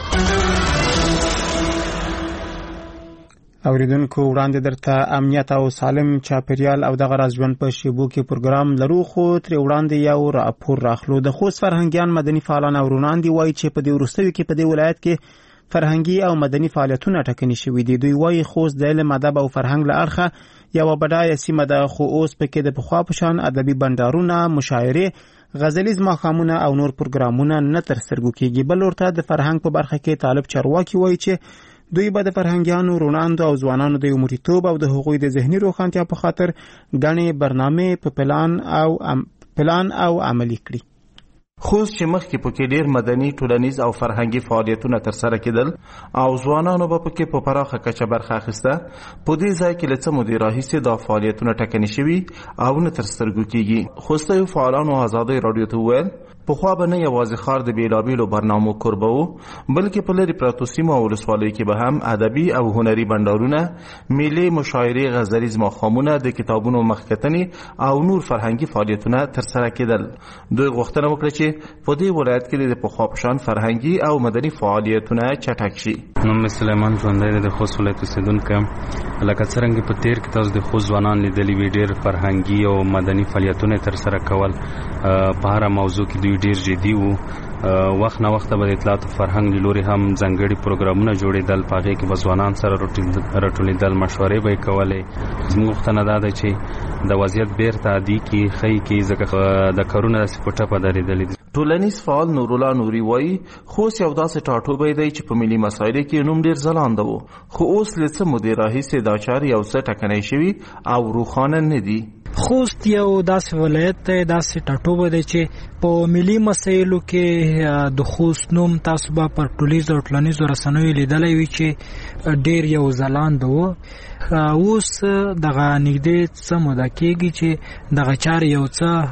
اوریدونکو وړاندې درته امنیت او سالم چاپیریال او د غراز ژوند په شیبو کې پروګرام لرو، خو تر وړاندې یو راپور راخلو. د خوست فرهنګیان مدني فعالان او رونان دی وایي چې په دې وروستیو کې په دې ولایت کې فرهنګي او مدني فعالیتونه ټاکنې شوي دي. دوی وایي خوست د علم، ادب او فرهنګ له اړخه یوه بډایه سیمه ده، خو اوس پکې د پخوا په شان ادبي بنډارونه، مشاعرې، غزلیز ماښامونه او نور پروګرامونه نه تر سترګو کېږي. بل ورته د فرهنګ په برخه کې طالب چارواکي وایي چې دوی به د فرهنګیانو، روناندو او ځوانانو د یو موټیتوب او د هغوی د ذهني روښانتیا په خاطر ګڼې برنامې په پلان او پلان او عملي کړي. خوست چې مخکې پکې ډېر مدني، ټولنیز او فرهنګي فعالیتونه ترسره کېدل او ځوانانو به پکې په پراخه کچه برخه اخیسته، په دې ځای کې له څه مودې راهیسې دا فعالیتونه ټاکنې شوي او نه تر سترګو کېږي. خوستیو فعالانو ازادۍ راډیو ته وویل پخوا به نه یوازې ښار د بېلابېلو برنامو کوربه و، بلکې په لرې پرتو سیمو او ولسوالیو کې به هم ادبي او هنري بنډارونه، میلې، مشاعرې، غزلیز ماښامونه، د کتابونو مخکتنې او نور فرهنګي فعالیتونه ترسره کېدل. دوی غوښتنه وکړه چې په دې ولایت کې د پخوا په شان فرهنګي او مدني فعالیتونه چټک شي. نوم مې سلیمان ژوندی دی، د خوست ولایت اوسېدونکی یم. لکه څرنګه په تیر کې تاسو د خوست ځوانان لیدلي وي، ډېر فرهنګي او مدني فعالیتونه ترسره کول. په هره موضوع کې دوی ډېر جدي وو. وخت نه وخت به د اطلاعات او فرهنګ له لوري هم ځانګړي پروګرامونه جوړېدل، په هغې کې به ځوانان سره راټولېدل، مشورې به یې کولې. زموږ غوښتنه دا ده چې د وضعیت بیرته عادي کړي، ښه یې کړي، ځکه د کارونه داسې په ټپه درېدلي دي. ټولنیز فعال نورالله نوري وایي خوست یو داسې ټاټوبی دی چې په ملي مسایلو کې نوم ډېر ځلانده و، خو اوس له څه مودې راهیسې دا چارې یو څه ټکنۍ شوي او روښانه نه دي. خوست یو داسې ولایت دی، داسې ټاټوبی دی چې په ملي مسایلو کې د خوست نوم تاسو به پر ټولیزو او ټولنیزو رسنیو لیدلی وي چې ډېر یو ځلانده و. اوس دغه نږدې څه موده کېږي چې دغه چارې یو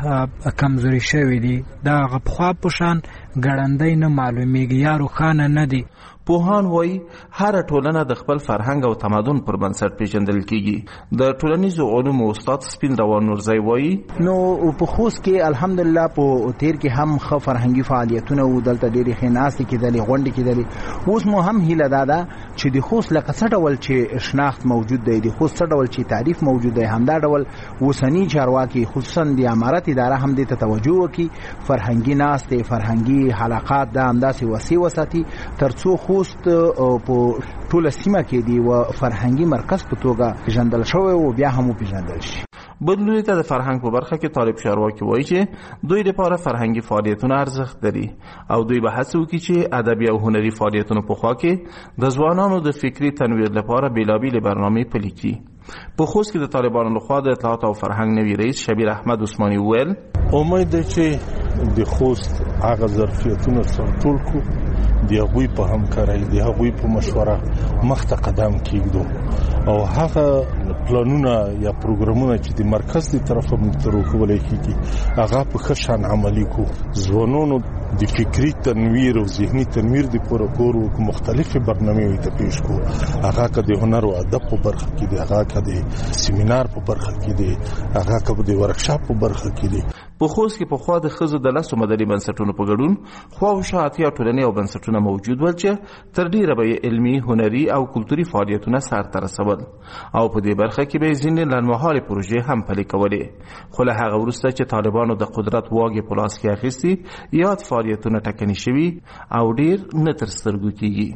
څه کمزوري شوي دي، دغه پخوا په شان ګړندی نه معلومیږي یا روښانه نه دي. پوهان وایي هر ټولنه د خپل فرهنګ او تمدن پر بنسټ پیژندل کیږي. د ټولنیزو علومو استاد سپین روان نورزی وایي نو په خوست کې الحمدلله په تیر کې هم ښه فرهنګي فعالیتونه و، دلته ډېرې ښې ناستې کېدلې، غونډې کېدلې. اوس مو هم هیله دا ده چې د خوست لکه څه ډول چې شناخت موجود دی، د خوست څه ډول چې تعریف موجود دی، همدا ډول اوسني چارواکي خصوصا د امارت اداره هم دې ته توجه وکړي، فرهنګي ناستې، فرهنګي حلقات دا همداسې وسیع وساتي، تر څو خوست په ټوله سیمه کې دی و فرهنګي مرکز په توګه پیژندل شوی او بیا هم پیژندل شي. بدلونی ته د فرهنګ په برخه کې طالب چارواکي وایي چې دوی لپاره فرهنګي فعالیتونه ارزښت لري او دوی به هڅه وکړي چې ادبي او هنري فعالیتونه په خوا کې د ځوانانو د فکري تنویر لپاره بېلابېلې برنامې پلي کړي. په خوست کې د طالبانو لخوا د اطلاعات او فرهنګ نوي رئیس شبیر احمد عثماني وویل امید ده چې د خوست هغه ظرفیتونه سرټول کو، د هغوی په همکارۍ، د هغوی په مشوره مخته قدم کېږدو او هغه پلانونه یا پروګرامونه چې د مرکز د طرفه موږ ته راکولی کېږي هغه په ښه شان عملي کو. ځوانانو د فکری تنویر او ذهني تنویر د پوره کورو مختلفې برنامې ته پیش کو. هغه که د هنر او ادب په برخه کې دی، هغه که د سیمینار په برخه کې دی، هغه که د ورکشاپ په برخه کې دی. په خوست کې په خوا د ښځو د لسو مدني بنسټونو په ګډون خواوشا اتیا ټولنې او بنسټونه موجود ول چې تر ډیره به علمي، هنري او کلتوري فعالیتونه سرته رسول او په دې برخه کې به ځینې لنډمهالې پروژې هم پلي کولې. خو له هغه وروسته چې طالبانو د قدرت واګې په لاس کې اخیستي، یاد فعالیتونه ټکني شوي او ډیر نه تر سترګو کېږي.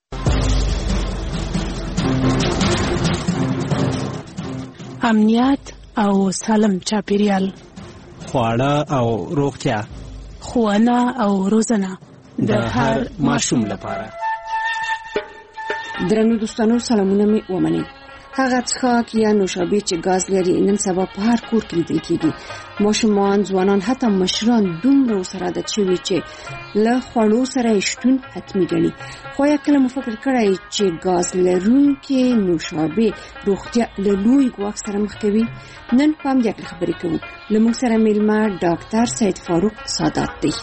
امنیت او سالم چاپیریال، خواړه او روغتیا، ښوونه او روزنه د هر ماشوم لپاره. درنو دوستانو، سلامونه می ومنئ. هغه څښاک یا نوشابې چې ګاز لري نن سبا په هر کور کې لیدل کېږي. ماشومان، ځوانان، حتی مشران دومره سره عادت شوي چې له خوړو سره یې شتون حتمي ګڼي. خو یا کله مو فکر کړی چې ګاز لرونکې نوشابې روغتیا له لوی ګواښ سره مخ کوي؟ نن په همدې اړه خبرې کوو. له موږ سره میلمه ډاکټر سید فاروق سادات دی.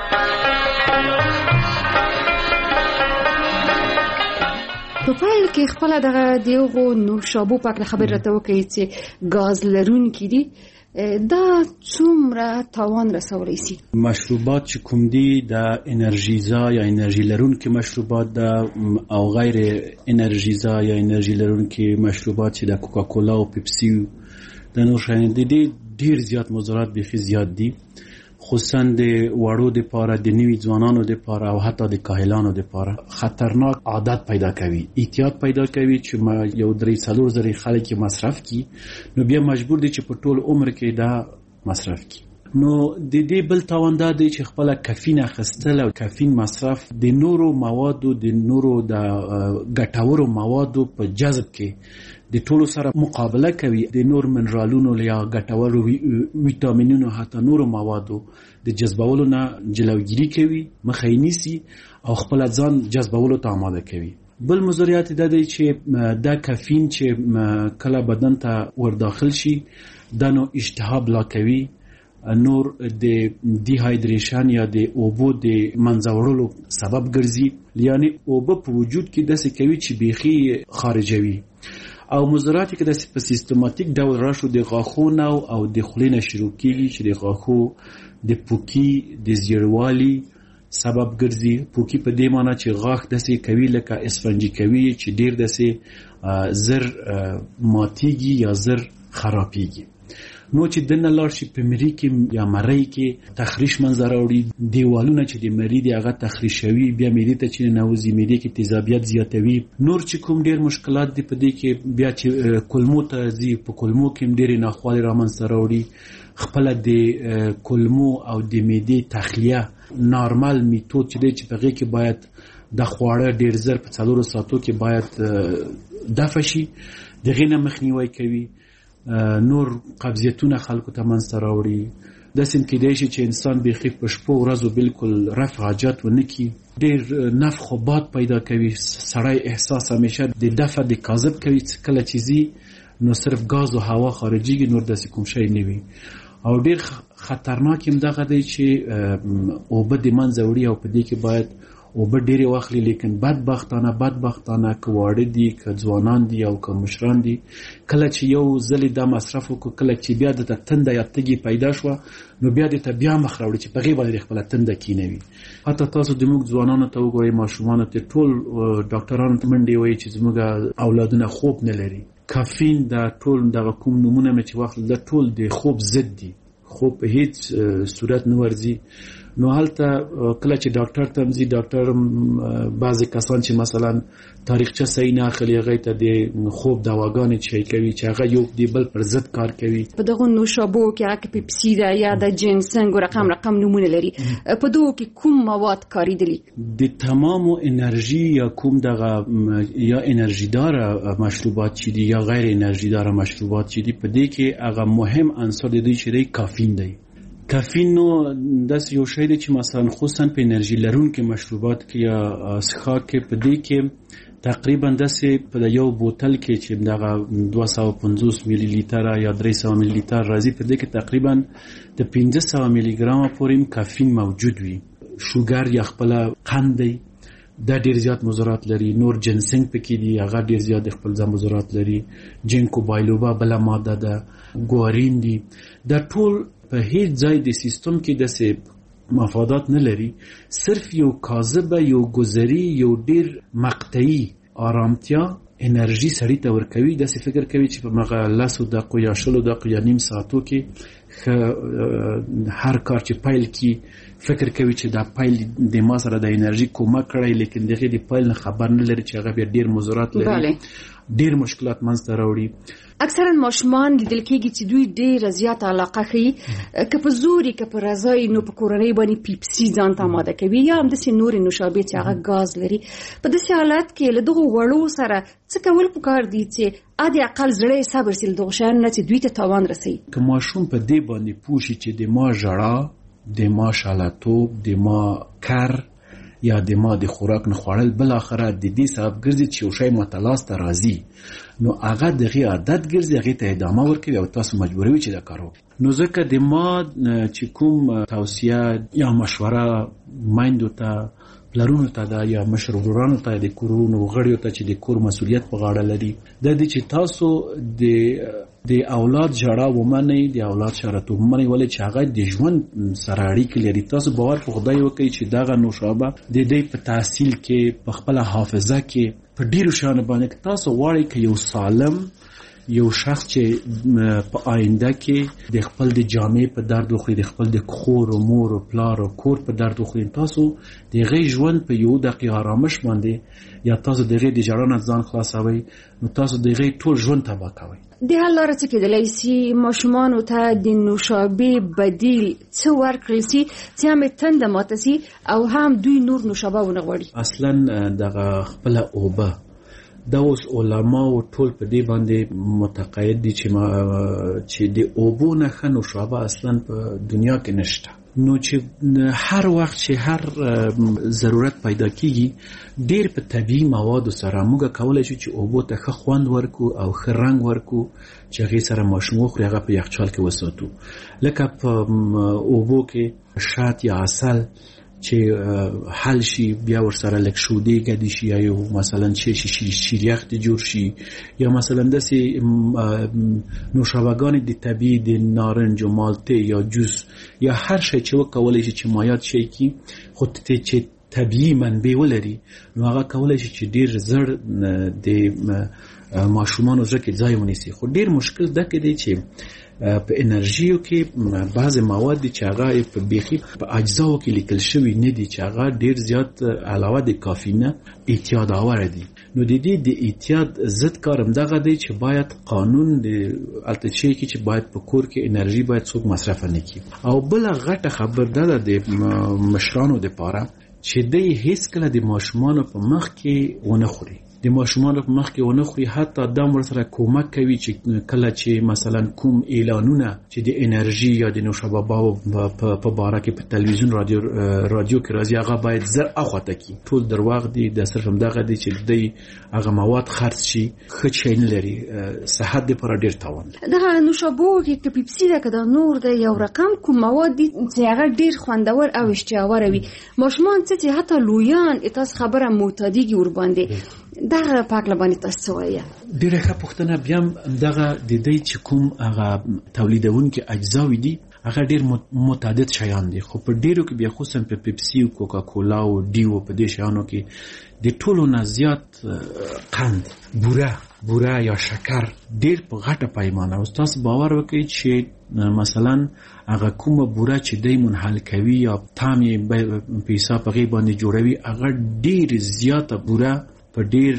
په پایل کې خپل دغه دیغو نوشابو په اړه خبر راته وکړي چې ګاز لرونکي دي. دا څومره تاوان رسولی شي؟ مشروبات چې کوم دي د انرژیزا یا انرژي لرونکي مشروبات ده او غیر انرژیزا یا انرژي لرونکي مشروبات چې د کوکاکولا او پیپسي د نور شیانو دي ډیر زیات مضرات بيخي زیات دي، خصوصا د وړو د پاره، د نوي ځوانانو د پاره او حتی د کاهلانو د پاره خطرناک عادت پیدا کوي، احتیاط پیدا کوي چې ما یو درې څلور زره خلک مصرف کی، نو بیا مجبور دي چې په ټول عمر کې دا مصرف کی. نو د دې بل تاوان دا دی چې خپل کافین اخیستل او کافین مصرف د نورو موادو د نورو د ګټورو موادو په جذب کې د ټولو سره مقابله کوي، د نور منرالونو یا ګټورو ویټامینونو حتی نورو موادو د جذبولو نه جلوگیری کوي، مخه یې نیسي او خپل ځان جذبولو ته آماده کوي. بل مضریات دا دی چې دا کافین چې کله بدن ته ورداخل شي دا نو اشتها بلا کوي، نور د دیهایدریشن یا د اوبو د منځوړلو سبب ګرځي، یعنی اوبه په وجود کې داسې کوي چې بیخي خارجوي. او مضرات کې د په سیستماتیک ډول راشو د غاښونو او د خولې شروع کیږي چې د غاښو د پوکی د زیړوالي سبب ګرځي. پوکی په دې معنی چې غاښ داسې کوي لکه اسفنجي کوي چې ډیر داسې زر ماتيږي یا زر خرابيږي. نو چې دنه لار شي په مری کې یا مری کې تخریش منظر وړي، دیوالونه چې د مری دی هغه تخریشوي، بیا مری ته چې نوځي مری کې تیزابیت زیاتوي. نور چې کوم ډیر مشکلات دي په دې کې بیا چې کولمو ته ځي، په کولمو کې ډیر ناخوالې رامنځته راوړي. خپل د کولمو او د معدې تخلیه نارمال میتود چې دی چې په هغه کې باید د خواړه ډیر زر په څلورو ساعتو کې باید دفع شي، دغه نه مخنیوي کوي. نور قبضیتونه خلکو ته منځته راوړي. داسې کېدای شي چې انسان بیخي په شپو ورځو بالکل رفع حاجت ونه کړي، ډېر نفخ و باد پیدا کوي، سړی احساس همیشه د دفع د کاذب کوي، کله چې ځي نو صرف ګاز او هوا خارجيږي، نور داسې کوم شی نه وي. او ډېر خطرناک هم دغه دی چې اوبه د منځه وړي او په دې کې باید اوبه ډېرې واخلي، لیکن بدبختانه بدبختانه که واړه دي که ځوانان دي او که مشران دي، کله چې یو ځلې دا مصرف وکړو، کله چې بیا د تنده یا تږي پیدا شوه نو بیا د ته بیا مخ راوړي چې په هغې باندې خپله تنده کینوي. حتی تاسو د موږ ځوانانو ته وګورئ، ماشومانو ته ټول ډاکټرانو ته منډې وایي چې زموږ اولادونه خوب نه لري. کافین دا ټول دغه کوم نومونه مې چې واخلل دا ټول د خوب ضد دي، خوب په هیڅ صورت نه ورځي. نو هلته کله چې ډاکټر ته ځي، ډاکټر بعضې کسان چې مثلا تاریخچه صحیح نه اخلي، هغې ته د خوب دواګانې چای کوي چې هغه یو د بل پر ضد کار کوي. په دغو نوشابو کې هغه پیپسي ده یا د جنسنګ او رقم رقم نومونه لري، په دغو کې کوم مواد کارېدلي؟ د تمامو انرژي یا کوم دغه یا انرژیداره مشروبات چې دي یا غیر انرژیداره مشروبات چې دي، په دې کې هغه مهم عنصر د دوی چې دی کافین دی. کافین نو داس یو شی دی چې مثلا خصوصا په انرژي لرونکو مشروبات کې یا څښاک کې په دې کې تقریبا داسې په یو بوتل کې چې دغه دوه سوه پنځوس میلی لیتره یا درې سوه میلی لیتر راځي، په دې کې تقریبا د پنځه سوه میلی ګرام پورې کافین موجود وي. شوګر یا خپل قند دی دا ډیر زیات مضرات لري. نور جنسنګ پکې دی هغه ډیر زیات خپل ځان مضرات لري. جینکو بایلوبا بل ماده ده، ګوارین دی. دا ټول په هیڅ ځای د سیستم کې د سه مفادات نه لري، صرف یو کاذبه یو گذری یو ډیر مقطعي آرامتیا انرژي سړی ته ورکوي. د څه فکر کوي چې په مغه لاسو دقیقو یا شلو دقیقو یا نیم ساعتو کې هر کار چې پایل کی فکر کوي چې دا پایل د ما سره د انرژي کومک کړی، لیکن دغه د پایل نه خبر نه لري چې هغه ډیر مضرات لري، ډیر مشکلات منځ ته راوړي. اکثرا ماشومان لیدل کېږي چې دوی ډېره زیاته علاقه ښیي که په زوري که په رضایي نو په کورنۍ باندې پیپسي ځان ته اماده کوي یا همداسې نورې نوشابې چې هغه ګاز لري. په داسې حالت کې له دغو وړو سره څه کول پکار دي چې ادي اقل زړه یې صبر سي له دغو شیانو نه چې دوی ته تاوان رسوي؟ که ماشوم په دې باندې پوه شي چې د ما ژړا، د ما شالاتوب، د ما کر یا د ما د خوراک نه خوړل بل اخره د دې سبب ګرځي چې یو شی ماته لاس ته راځي، نو هغه دغه عادت ګرځي، هغه ته ادامه ورکوي او تاسو مجبوروي چې دا کار وکړي. نو ځکه د ما چې کوم توصیه یا مشوره مایندو ته، پلرونو ته دا یا مشرورانو ته، د کورونو غړیو ته چې د کور مسؤلیت په غاړه لري، د دې چې تاسو د د اولاد ژړا ومنئ، د اولاد شرطوب ومنئ، ولې چې هغه د ژوند سره اړیکې لري. تاسو باور په خدای وکړئ چې دغه نوشابه د دې په تحصیل کې، په خپل حافظه کې، په ډیرو شیانو باندې تاسو غواړئ چې یو سالم یو شخص چې په آینده کې د خپل د جامې په درد وخوري، د خپل د خور او مور او پلار او کور په درد وخوري، تاسو د هغې ژوند په یو دقیقه آرامش باندې یا تاسو د هغې د ژړا نه ځان خلاصوئ، نو تاسو د هغې ټول ژوند تباه کوئ. د حل لاره څه کېدلی سي ماشومانو ته د نوشابې بدیل څه ورکړل سي چې هم یې تنده ماته سي او هم دوی نور نوشابه ونه غواړي؟ اصلا دغه خپله اوبه دا اوس علماو ټول په دې باندې متقاعد دي چې چې د اوبو نه ښه نوشابه اصلا په دنیا کې نشته. نو چې هر وخت چې هر ضرورت پیدا کیږي ډېر په طبیعي موادو سره موږ کولی شو چې اوبو ته ښه خوند ورکو او ښه رنګ ورکو چې هغې سره ماشوم وخوري، هغه په یخچال کې وساتو. لکه په اوبو کې شات یا عسل چې حل شي، بیا ورسره لږ شودې ګډې شي یا یو مثلا چې شي شیریخ دې جوړ شي، یا مثلا داسې نوشابهګانې د طبیعي د نارنج او مالټې یا جوس یا هر شی چې وکولی شي چې مایات شي کې خو چې طبیعي منبع ولري، نو هغه کولی شي چې ډېر زر د ماشومانو زړه کې ځای ونیسي. خو ډېر مشکل دا کې دی چې په انرژیو کې بعض مواد دي چې هغه په بیخي په اجزاو کې لیکل شوي نه دي چې هغه ډیر زیات علاوه د کافینه اعتیاد آور دي. نو د دې د اعتیاد ضد کار همدغه دی چې باید قانون د الته شي کې چې باید په کور کې انرژي باید څوک مصرف نه کړي. او بل غټه خبر ده د مشرانو لپاره چې دوی هیڅ کله د ماشومانو په مخ کې ونه خوري، د ماشومانو په مخ کې ونه خوري. حتی دا ورسره کومک کوي چې کله چې مثلا کوم اعلانونه چې د انرژي یا د نوشابه په باره کې په تلویزیون رادیو رادیو کې راځي هغه باید زر اخواته کی. ټول درواغ دي، د صرف همدغه دی چې دوی هغه مواد خرڅ شي، ښه شی نه لري، صحت دپاره ډېر تاوان لري. دغه نوشابو کې که پیپسي ده که دا نور ده یو رقم کوم مواد دي چې هغه ډېر خوندور او اشتهاوره وي، ماشومان څه چې حتی لویان تاسو خبره معتادېږي ورباندې. دغه پاک لبانی تاسو وایي ډیره ښه پوښتنه. بیا دغه د دې چې کوم هغه تولیدونکي اجزاوي دي هغه ډیر متعدد شیان دي، خو په ډیرو کې بیا خصوصا په پیپسي او کوکا کولا او ډیو په دې شیانو کې د ټولو نه زیات قند، بوره بوره یا شکر ډیر په غټه پیمانه. او تاسو باور وکړئ چې مثلا هغه کومه بوره چې دی منحل کوي یا طعم یې په حساب هغې باندې جوړوي هغه ډیر زیاته بوره په ډیر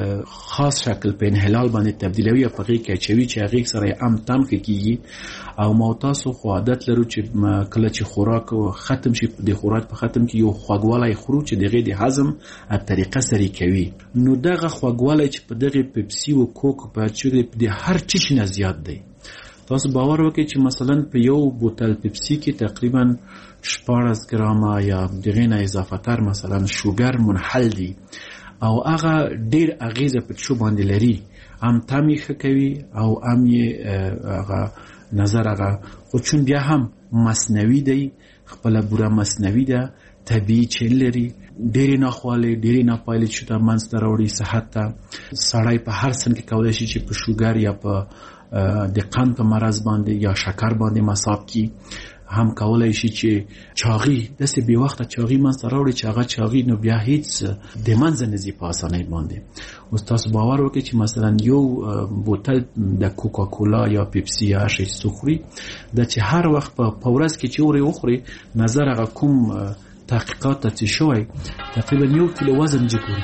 خاص شکل په انحلال باندې تبدیلوي او په هغې کې اچوي چې هغې سره یې ام تم ښه کېږي. او ما تاسو خو عادت لرو چې کله چې خوراک ختم شي د خوراک په ختم کې یو خوږوالی خورو چې د هغې د هضم طریقه سرې کوي. نو دغه خوږوالی چې په دغې پیپسي او کوک په چورې د هر چی شي نه زیات دی. تاسو باور وکړئ چې مثلا په یو بوتل پیپسي کې تقریبا شپاړس ګرامه یا دغې نه اضافه تر مثلا شوګر منحل دي او هغه ډیر اغیزه په شو باندې لري، هم تامي ښه کوي او هم یې هغه نظر هغه خو چون بیا هم مصنوعي دی خپل بوره مصنوعي ده، طبيعي چیل لري، ډېرې ناخوالې ډېرې ناپایلې چې ته منځته راوړي صحت ته. سړی په هر سن کې کولی شي چې په شوګر یا په د قند په مرض باندې یا شکر باندې مصاب کی. هم کولای شي چې چاغي داسې بې وخته چاغي منځته راوړي چې هغه چاغي نو بیا هیڅ د منځه نه ځي په اسانۍ باندې. اوس تاسو باور وکړئ چې مثلا یو بوتل د کوکاکولا یا پیپسي یا هر شی چې خوري د چې هر وخت په ورځ کې چې اوري وخوري نظر هغه کوم تحقیقات ته شوی تقریبا یو کیلو وزن جوړي.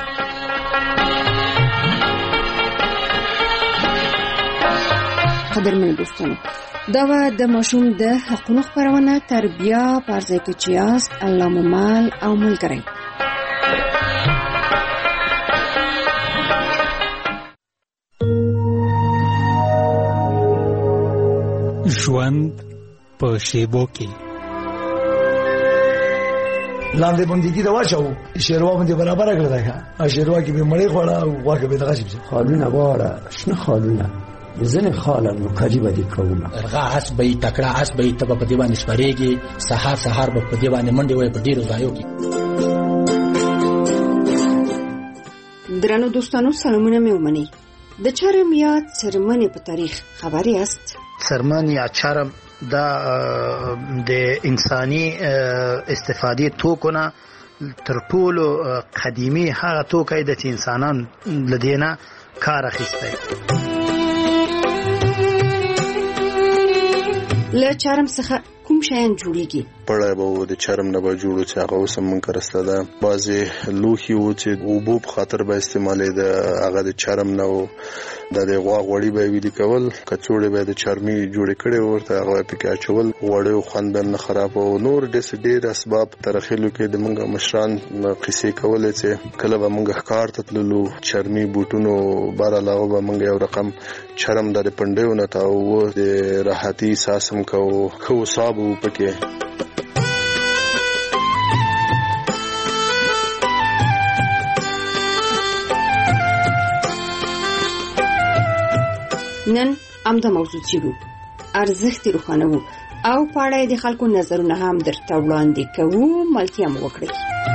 قدرمن دوستانو، دا و د ماشوم د حقوقو خبرونه تربیه پرځای کې چیاست الله ممال او ملګری. ژوند په شیبو کې لاندې باندې کې دا واچو شیروا باندې برابر کړل دا شیروا کې به مړې خوړه او واګه به دغه شي خالونه واره شنو خالونه زنه خاله نو کاجی باندې کومه ارغا اس به تکړه اس به تب په دی باندې سپریږي سحر سحر په دی باندې منډي وای په ډیرو ځایو کې. درنو دوستانو سلامونه مې ومني. د چرم یا څرمنې په تاریخ خبر یاست؟ څرمن یا چرم دا د انساني استفادې توکونه تر ټولو قدیمی هغه توکي د انسانان لدینه کار اخیسته. له چرم څخه کوم شیان جوړیږي؟ پړای به د چرم نه به جوړو چې هغه اوس هم کرسته ده. بعضې لوښي وو چې اوبو په خاطر به استعمالېده هغه د چرم نه و. دا د غوا غوړي به یې ویلي کول، کڅوړې به یې د چرمي جوړې کړې وو ورته هغه به یې پکې اچول، غوړیو خوند به نه خراب او نور داسې ډېر اسباب ترخیلو کې د موږ مشران قصې کولې چې کله به موږ ښکار ته تللو چرمي بوټونو بار علاوه به موږ یو رقم چرم د پنډیو نه تاوه د راحتي احساس هم کوو ښه وصاب وو پکې. نن امدا موضوع چیرو ارزښت روښانه وو او پاړای د خلکو نظرونه هم درته وړاندې کوو. ملتیا مو وکړئ.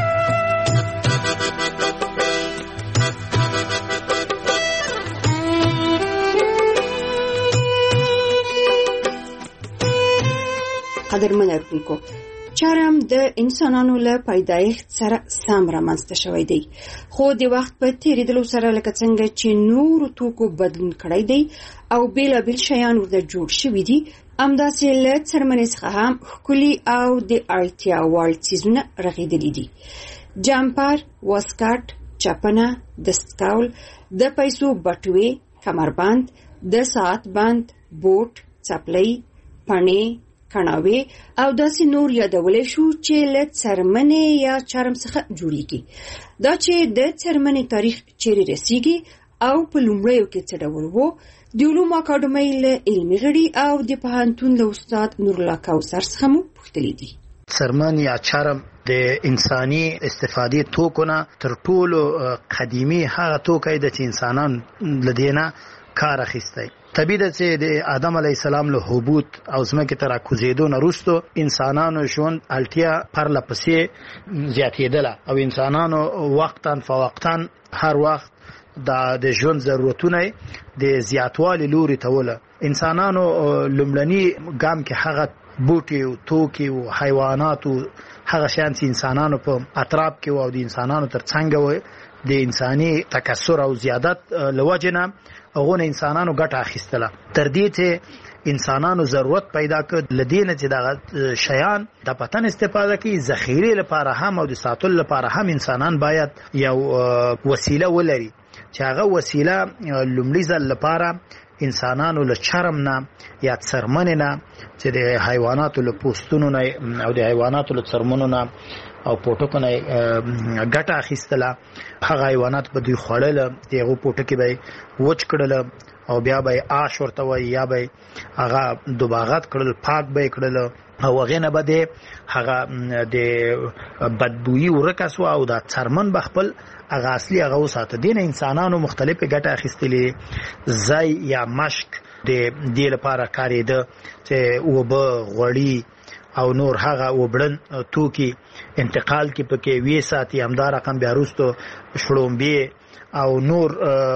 قدرمن اورونکو، چرم د انسانانو له پیدایښت سره سم رامنځته شوی دی، خو د وخت په تیریدلو سره لکه څنګه چې نورو توکو بدلون کړی دی او بیلابیل شیان ورته جوړ شوي دي، همداسې له څرمنې څخه هم ښکلي او د اړتیا وړ څیزونه رغېدلي دي. جمپر، واسکټ، چپنه، دستکول، د پیسو بټوې، کمربند، د ساعت بند، بوټ، څپلۍ، پڼې، کڼاوې او داسې نور یادولی شو چې له څرمنې یا چرم څخه جوړیږي. دا چې د څرمنې تاریخ چیرې رسیږي او په لومړیو کې څه ډول وو، د علومو اکاډمۍ له علمي غړي او د پوهنتون له استاد نورالله کوثر څخه مو پوښتلي دي. څرمن یا چرم د انساني استفادې توکونه تر ټولو قدیمی هغه توکی د چې انسانان لدینه کار اخیستی. طبیعي ده چې د آدم علیه السلام له حبوط او ځمکې ته راکوزېدو نه وروستو انسانانو ژوند اړتیا پرله پسې زیاتېدله او انسانانو وقتا فوقتا هر وخت د ژوند ضرورتونه د زیاتوالي لوري ته وله. انسانانو لومړني ګام کې هغه بوټي او توکي او حیوانات او هغه شیان چې انسانانو په اطراف کې او د انسانانو تر څنګ و د انساني تکثر او زیادت لوجنه هغه انسانانو ګټه اخیستله. تر دې ته انسانانو ضرورت پیدا کړ لدینه چې دا شیان د پتن استفاده کوي، ذخیره لپاره هم او د ساتل لپاره هم انسانان باید یو وسیله ولري چې هغه وسیله لومړي ځل لپاره انسانانو له چرم نه یا څرمن نه چې د حیواناتو له پوستونو نه او د حیواناتو له څرمنو نه او پوټکو نه ګټه اخیستله. هغه حیوانات به دوی خوړل، دغه پوټکي به وچ کړل او بیا به آش ورته وای یا به هغه دوباغت کړل، پاک به کړل او هغه نه بده هغه د بدبوئی ورکاسو او د څرمن بخپل هغه اصلي هغه وساته. دین انسانانو مختلفه ګټه اخیستلې، زای یا مشک د دې لپاره کارېده چې وبه غوړی او نور هغه وبړن توکي انتقال کې پکې وی ساتي همدا رقم بیا وروسته شړومبې او نور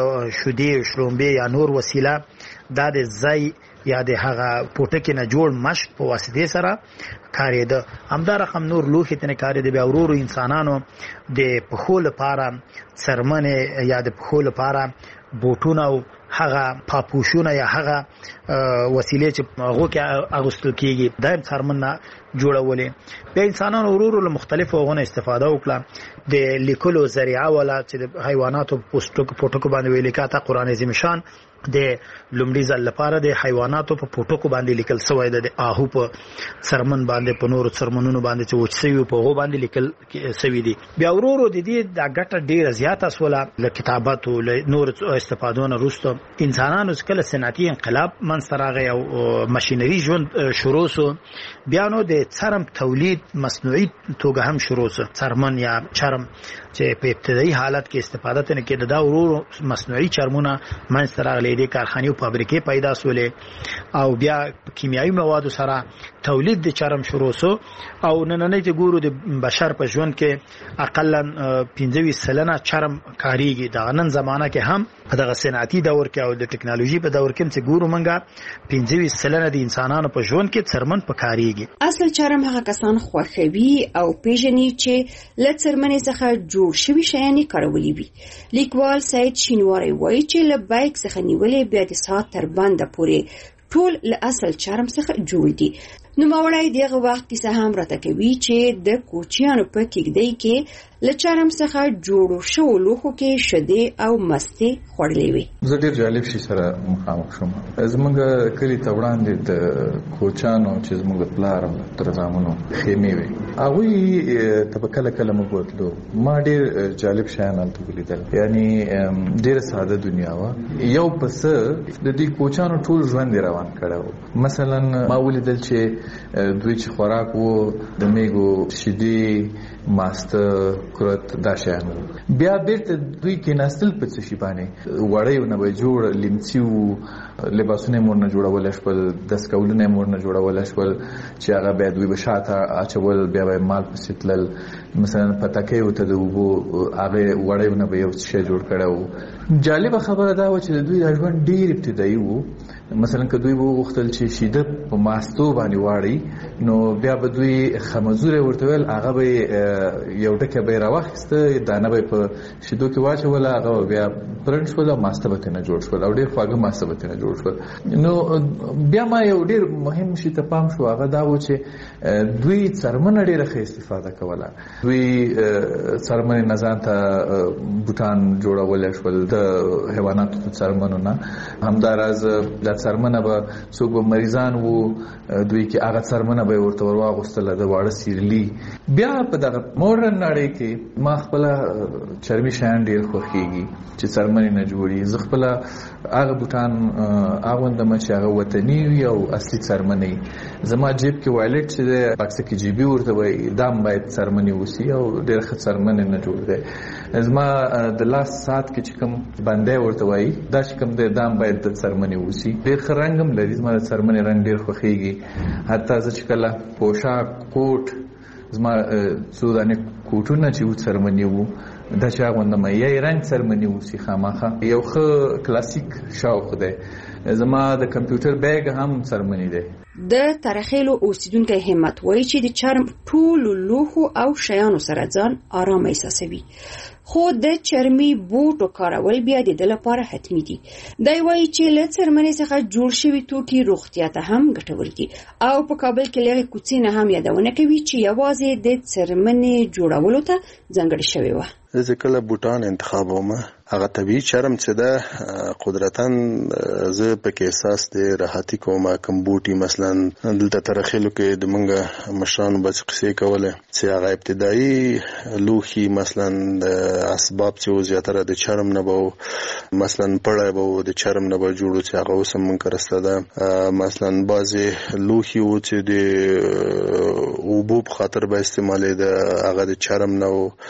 شودي شړومبې یا نور وسیله دا د ځای یا د هغه پټکې نه جوړ مشق په واسطه سره کارېده. همدا رقم نور لوښي ته نه کارېده. بیا ورورو انسانانو د پښو لپاره څرمنې یا د پښو لپاره بوټونه او هغه پاپوشونه یا هغه وسیلې چې هغه کې اغوستل کیږي د څرمنه جوړولې. بیا انسانانو ورورو له مختلفو غونه استفاده وکړه. د لیکلو ذریعہ ولا چې د حیواناتو پوسټو پټکو باندې ویل کاته قران عظیم شان د لومړي ځل لپاره د حیواناتو په پټکو باندې لیکل شوی د آهو په څرمن باندې په نورو څرمنونو باندې چې وچسوي په هغه باندې لیکل شوی دي. بیا ورورو د دې د ګټه ډیره زیاته سوله له کتاباتو له نور استفادهونه وروسته انسانانو کله صنعتي انقلاب منځ راغی او ماشينري ژوند شروع شو. بیا نو د څرم تولید مصنوعي توګه هم شروع شو. څرمن یا چرم چې په ابتدایي حالت کې استفاده تنه کېده دا ورورو مصنوعي چرمونه منځ راغلي د کارخانې او فابریکې پیدا سولې او بیا کیمیاوي موادو سره تولید د چرم شروع شو. او نننې چې ګورو د بشر په ژوند کې اقلا پنځه سلنه چرم کاریږي. دا نن زمانہ کې هم په دغه صنعتي دور کې او د ټکنالوژي په دور کې چې ګورو منګه پنځه سلنه د انسانانو په ژوند کې څرمن په کاریږي. اصل چرم هغه کسان خوښوي او پیژني چې له څرمنې څخه جوړ شوي شیان کارولي وي. لیکوال سید شینواری وایي چې له بایک څخه نیولې بیا د ساعت تر بنده پورې ټول له اصل چرم څخه جوړ دي. نو ماوړای دغه وخت کیسه هم راته کوي چې د کوچیانو په کېږدۍ کې له چرم څخه جوړو شو لوخو کې شیدې او مستې خوړلې وي. زه ډېر جالب شي سره مخامخ شوم. زمونږ کلی ته وړاندې د کوچیانو چې زمونږ پلار او تر زامنو خیمې وي هغوی ته به کله کله موږ بوتلو. ما ډېر جالب شیان هلته ولیدل. یعنی ډېره ساده دنیا وه. یو پسه د دې کوچیانو ټول ژوند یې روان کړی و. مثلا ما ولیدل چې دوی چې خوراک وو د میږو شیدې ماسته کرت دا شیان. بیا بیرته دوی کې نستل په څه شي باندې وړیو نه به جوړ لیمڅي وو لباسونه مور نه جوړول شول دستکولونه مور نه جوړول شول چې هغه به دوی به شاته اچول بیا به مال پسې تلل. مثلا پتاکې وته د وبو هغه وړیو نه به یو څه جوړ کړو. جالب خبره دا و چې دوی د ژوند ډیر ابتدایي وو. مثلا که دوی وغوښتل چې شیده په ماستو باندې واړي نو بیا به دوی خمزوره ورته ویل هغه به یو ټکه به راوخسته دانه به په شیدو کې واچول هغه بیا پرنټ شول او ماسته به نه جوړ شول او ډیر خواږه ماسته به نه جوړ شول. نو بیا ما یو ډیر مهم شی ته پام شو هغه دا و چې دوی څرمن ډیره ښه استفاده کوله. دوی څرمن نه ځان ته بوتان جوړول شول د حیواناتو څرمنو نه. همداراز د څرمنه به څوک به مریضان وو دوی کې هغه څرمنه به ورته ورواغوستله د واړه سیرلي. بیا په دغه مورن نړۍ کې ما خپل چرمي شیان ډیر خوښیږي چې څرمنې نه جوړي. زه خپل هغه بوتان اغوندم چې هغه وطني وي او اصلي څرمنې. زما جیب کې وایلټ چې د باکس کې جیبي ورته وایي دام باید څرمنې وسی او ډیر ښه څرمنې نه جوړ دی. زما د لاس ساعت کې چې کوم باندې ورته وایي دا چې کوم دی دام باید د څرمنې وسی. ډیر ښه رنګ هم لري. زما د څرمنې رنګ ډیر خوښیږي. حتی زه چې کله پوشاک کوټ زما څو دانې کوټونه چې و څرمنې وو دا چې اغوندم یې رنګ څرمنې وسی خامخا یو ښه کلاسیک شوق دی. زما د کمپیوټر بیگ هم څرمنې دی. د ترخیلو اوسیدونکو همت وایي چې د چرم ټولو لوښو او شیانو سره ځان آرام احساسوي. خو د چرمي بوټو کارول بیا د ده لپاره حتمي دي. دی وایي چې له څرمنې څخه جوړ شوي توکي روغتیا ته هم ګټور دي او په کابل کې له هغې کوڅې نه هم یادونه کوي چې یوازې د څرمنې جوړولو ته ځانګړې شوې وه. زه کله بوټان انتخابوم هغه طبيعي چرم چې ده قدرتاً زه پکې احساس دی راحتي کوم. کوم بوټي مثلا دلته ترخیلو کې د منګه مشرانو بچ قصې کوله چې هغه ابتدایي لوخي مثلا د اسباب چې زیاتره د چرم نه بو مثلا پړای بو د چرم نه به جوړو چې هغه اوس هم کرسته ده. مثلا بعضی لوخي و چې د وبوب خاطر به استعمالې ده هغه د چرم نه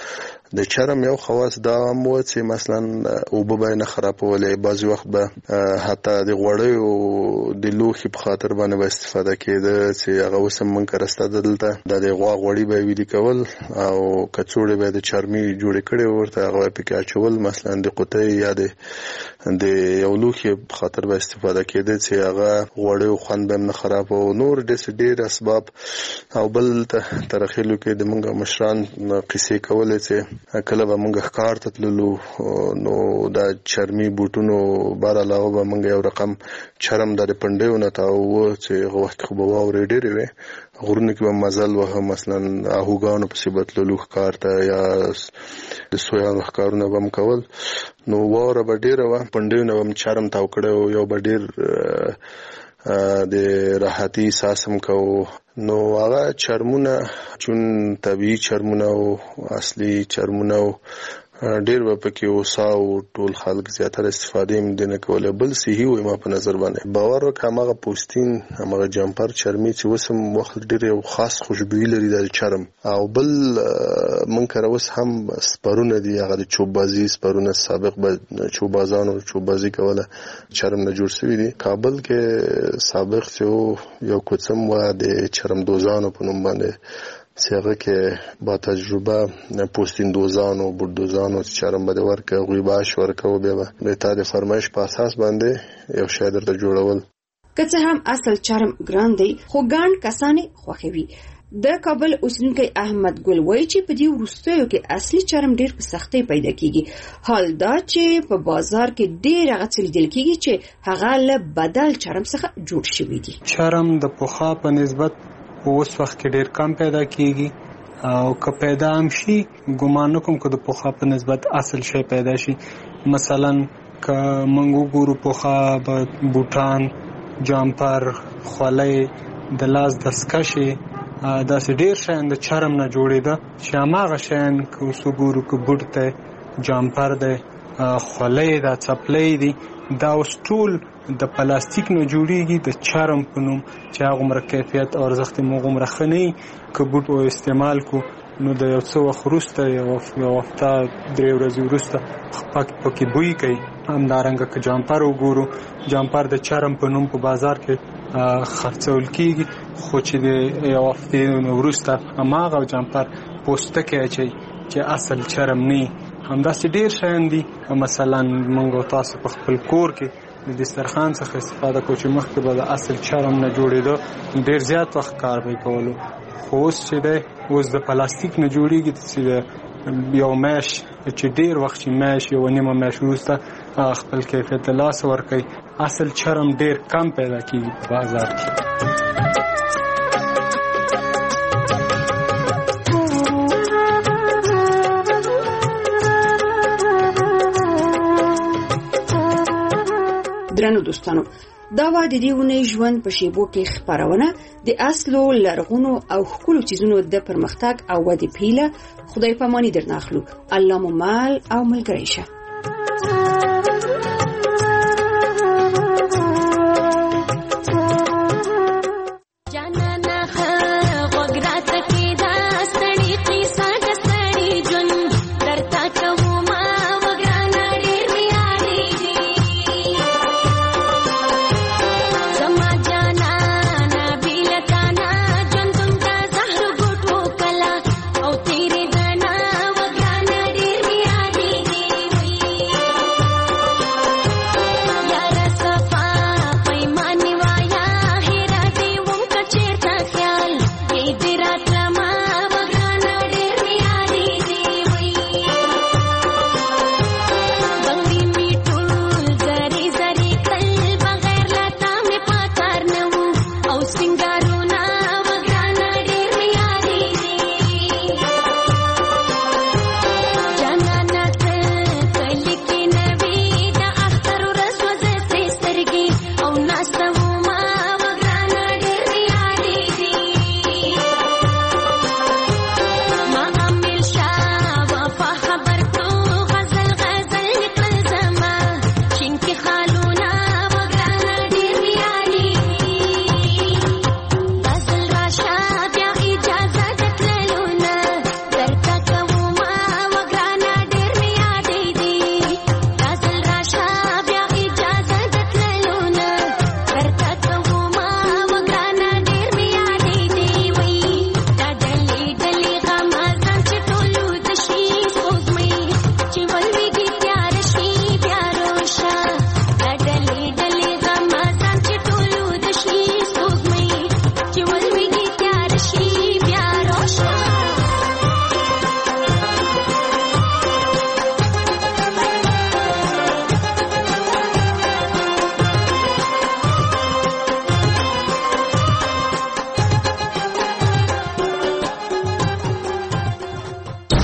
د چرم یو خواص دا هم و چې مثلا اوبه به نه خرابولې، بعضې وخت به حتی د غوړیو د لوښي په خاطر باندې به استفاده کېده چې هغه اوس هم موږ کره شته دلته. د د غوا غوړي به یې ویلي کول او کڅوړې به یې د چرمي جوړې کړې ورته هغه به یې پکې اچول، مثلا د قوطۍ یا د د یو لوښي په خاطر به استفاده کېده چې هغه غوړیو خوند به هم نه خراب او نور داسې ډېر اسباب. او بل ترخیلو کې د موږ مشران قصې کولې چې کله به موږ ښکار ته تللو نو دا چرمي بوټونو بار علاوه به موږ یو رقم چرم د پنډیو نه تاوه چې هغه وخت خو به واورې ډېرې وې، غرونه کې به مزل وه، مثلا آهوګانو پسې به تللو ښکار ته یا د سویانو ښکارونه به هم کول، نو واوره به ډېره وه، پنډیو نه به هم چرم تاو کړی و، یو به ډېر د راحتي احساس هم کوو. نو هغه چرمونه چون طبیعي چرمونه او اصلي چرمونه او ډېر به پکې اوسا او ټول خلک زیاتره استفادې هم دې نه کوله. بل صحي وي ما په نظر باندې باور وکړه، هماغه پوستین هماغه جمپر چرمي چې اوس هم وخت ډېر یو خاص خوشبويي لري د چرم. او بل موږ کره اوس هم سپرونه دي، هغه د چوبازي سپرونه، سابق به چوبازانو چوبازي کوله چرم نه جوړ شوي دي. کابل کې سابق چې یو کوڅم و د چرم دوزانو په نوم باندې چې هغه کې با تجربه پوستین دوزانو بوټ دوزانو چې چرم به د ورکه هغوی به اش ورکوه، بیا به د تا د فرمایش په اساس باندې یو شی درته جوړول. که څه هم اصل چرم ګران دی خو ګڼ کسان یې خوښوي. د کابل اوسېدونکی احمد ګل وایي چې په دې وروستیو کې اصلي چرم ډېر په سختۍ پیدا کېږي، حال دا چې په بازار کې ډېر هغه څه لیدل کېږي چې هغه له بدل چرم څخه جوړ شوي دي. چرم د پخوا په نسبت په اوس وخت کې ډېر کم پیدا کېږي او که پیدا هم شي ګمان نه کوم که د پخوا په نسبت اصل شی پیدا شي. مثلا که موږ وګورو پخوا به بوټان، جامپر، خولۍ، د لاس دستکشې، داسې ډېر شیان د چرم نه جوړېده چې هماغه شیان که اوس وګورو که بوټ دی، جامپر دی، خولۍ ده، څپلۍ دي، دا اوس ټول د پلاستیک نه جوړیږي د چرم په نوم چې هغه عمر کیفیت او ارزښت یې موږ عمره ښه نه وي. که بوټ استعمال کو نو د یو څه وخت وروسته یو هفته درې ورځې وروسته پکې بوی کوي. همدارنګه که جامپر وګورو، جامپر د چرم په نوم په بازار کې خرڅول کېږي خو چې د یو هفتې نه وروسته هماغه جامپر پوستکی اچوي چې اصل چرم نه وي. همداسې ډېر شیان دي. مثلا موږ تاسو په خپل کور کې د دسترخوان څخه استفاده کوو چې مخکې به د اصل چرم نه جوړېده، ډېر زیات وخت کار به یې کولو، خو اوس چې دی اوس د پلاستیک نه جوړېږي چې د یو میاشت چې ډېر وخت چې میاشت یوه نیمه میاشت وروسته خپل کیفیت له لاسه ورکوي. اصل چرم ډېر کم پیدا کېږي په بازار کې. درنو دوستانو، دا و د دې ونې ژوند په شیبو کې خپرونه د اصلو لرغونو او ښکلو څیزونو د پرمختګ او ودې پیله. خدای پاماني درنه اخلو. الله مو مل او ملګری شه.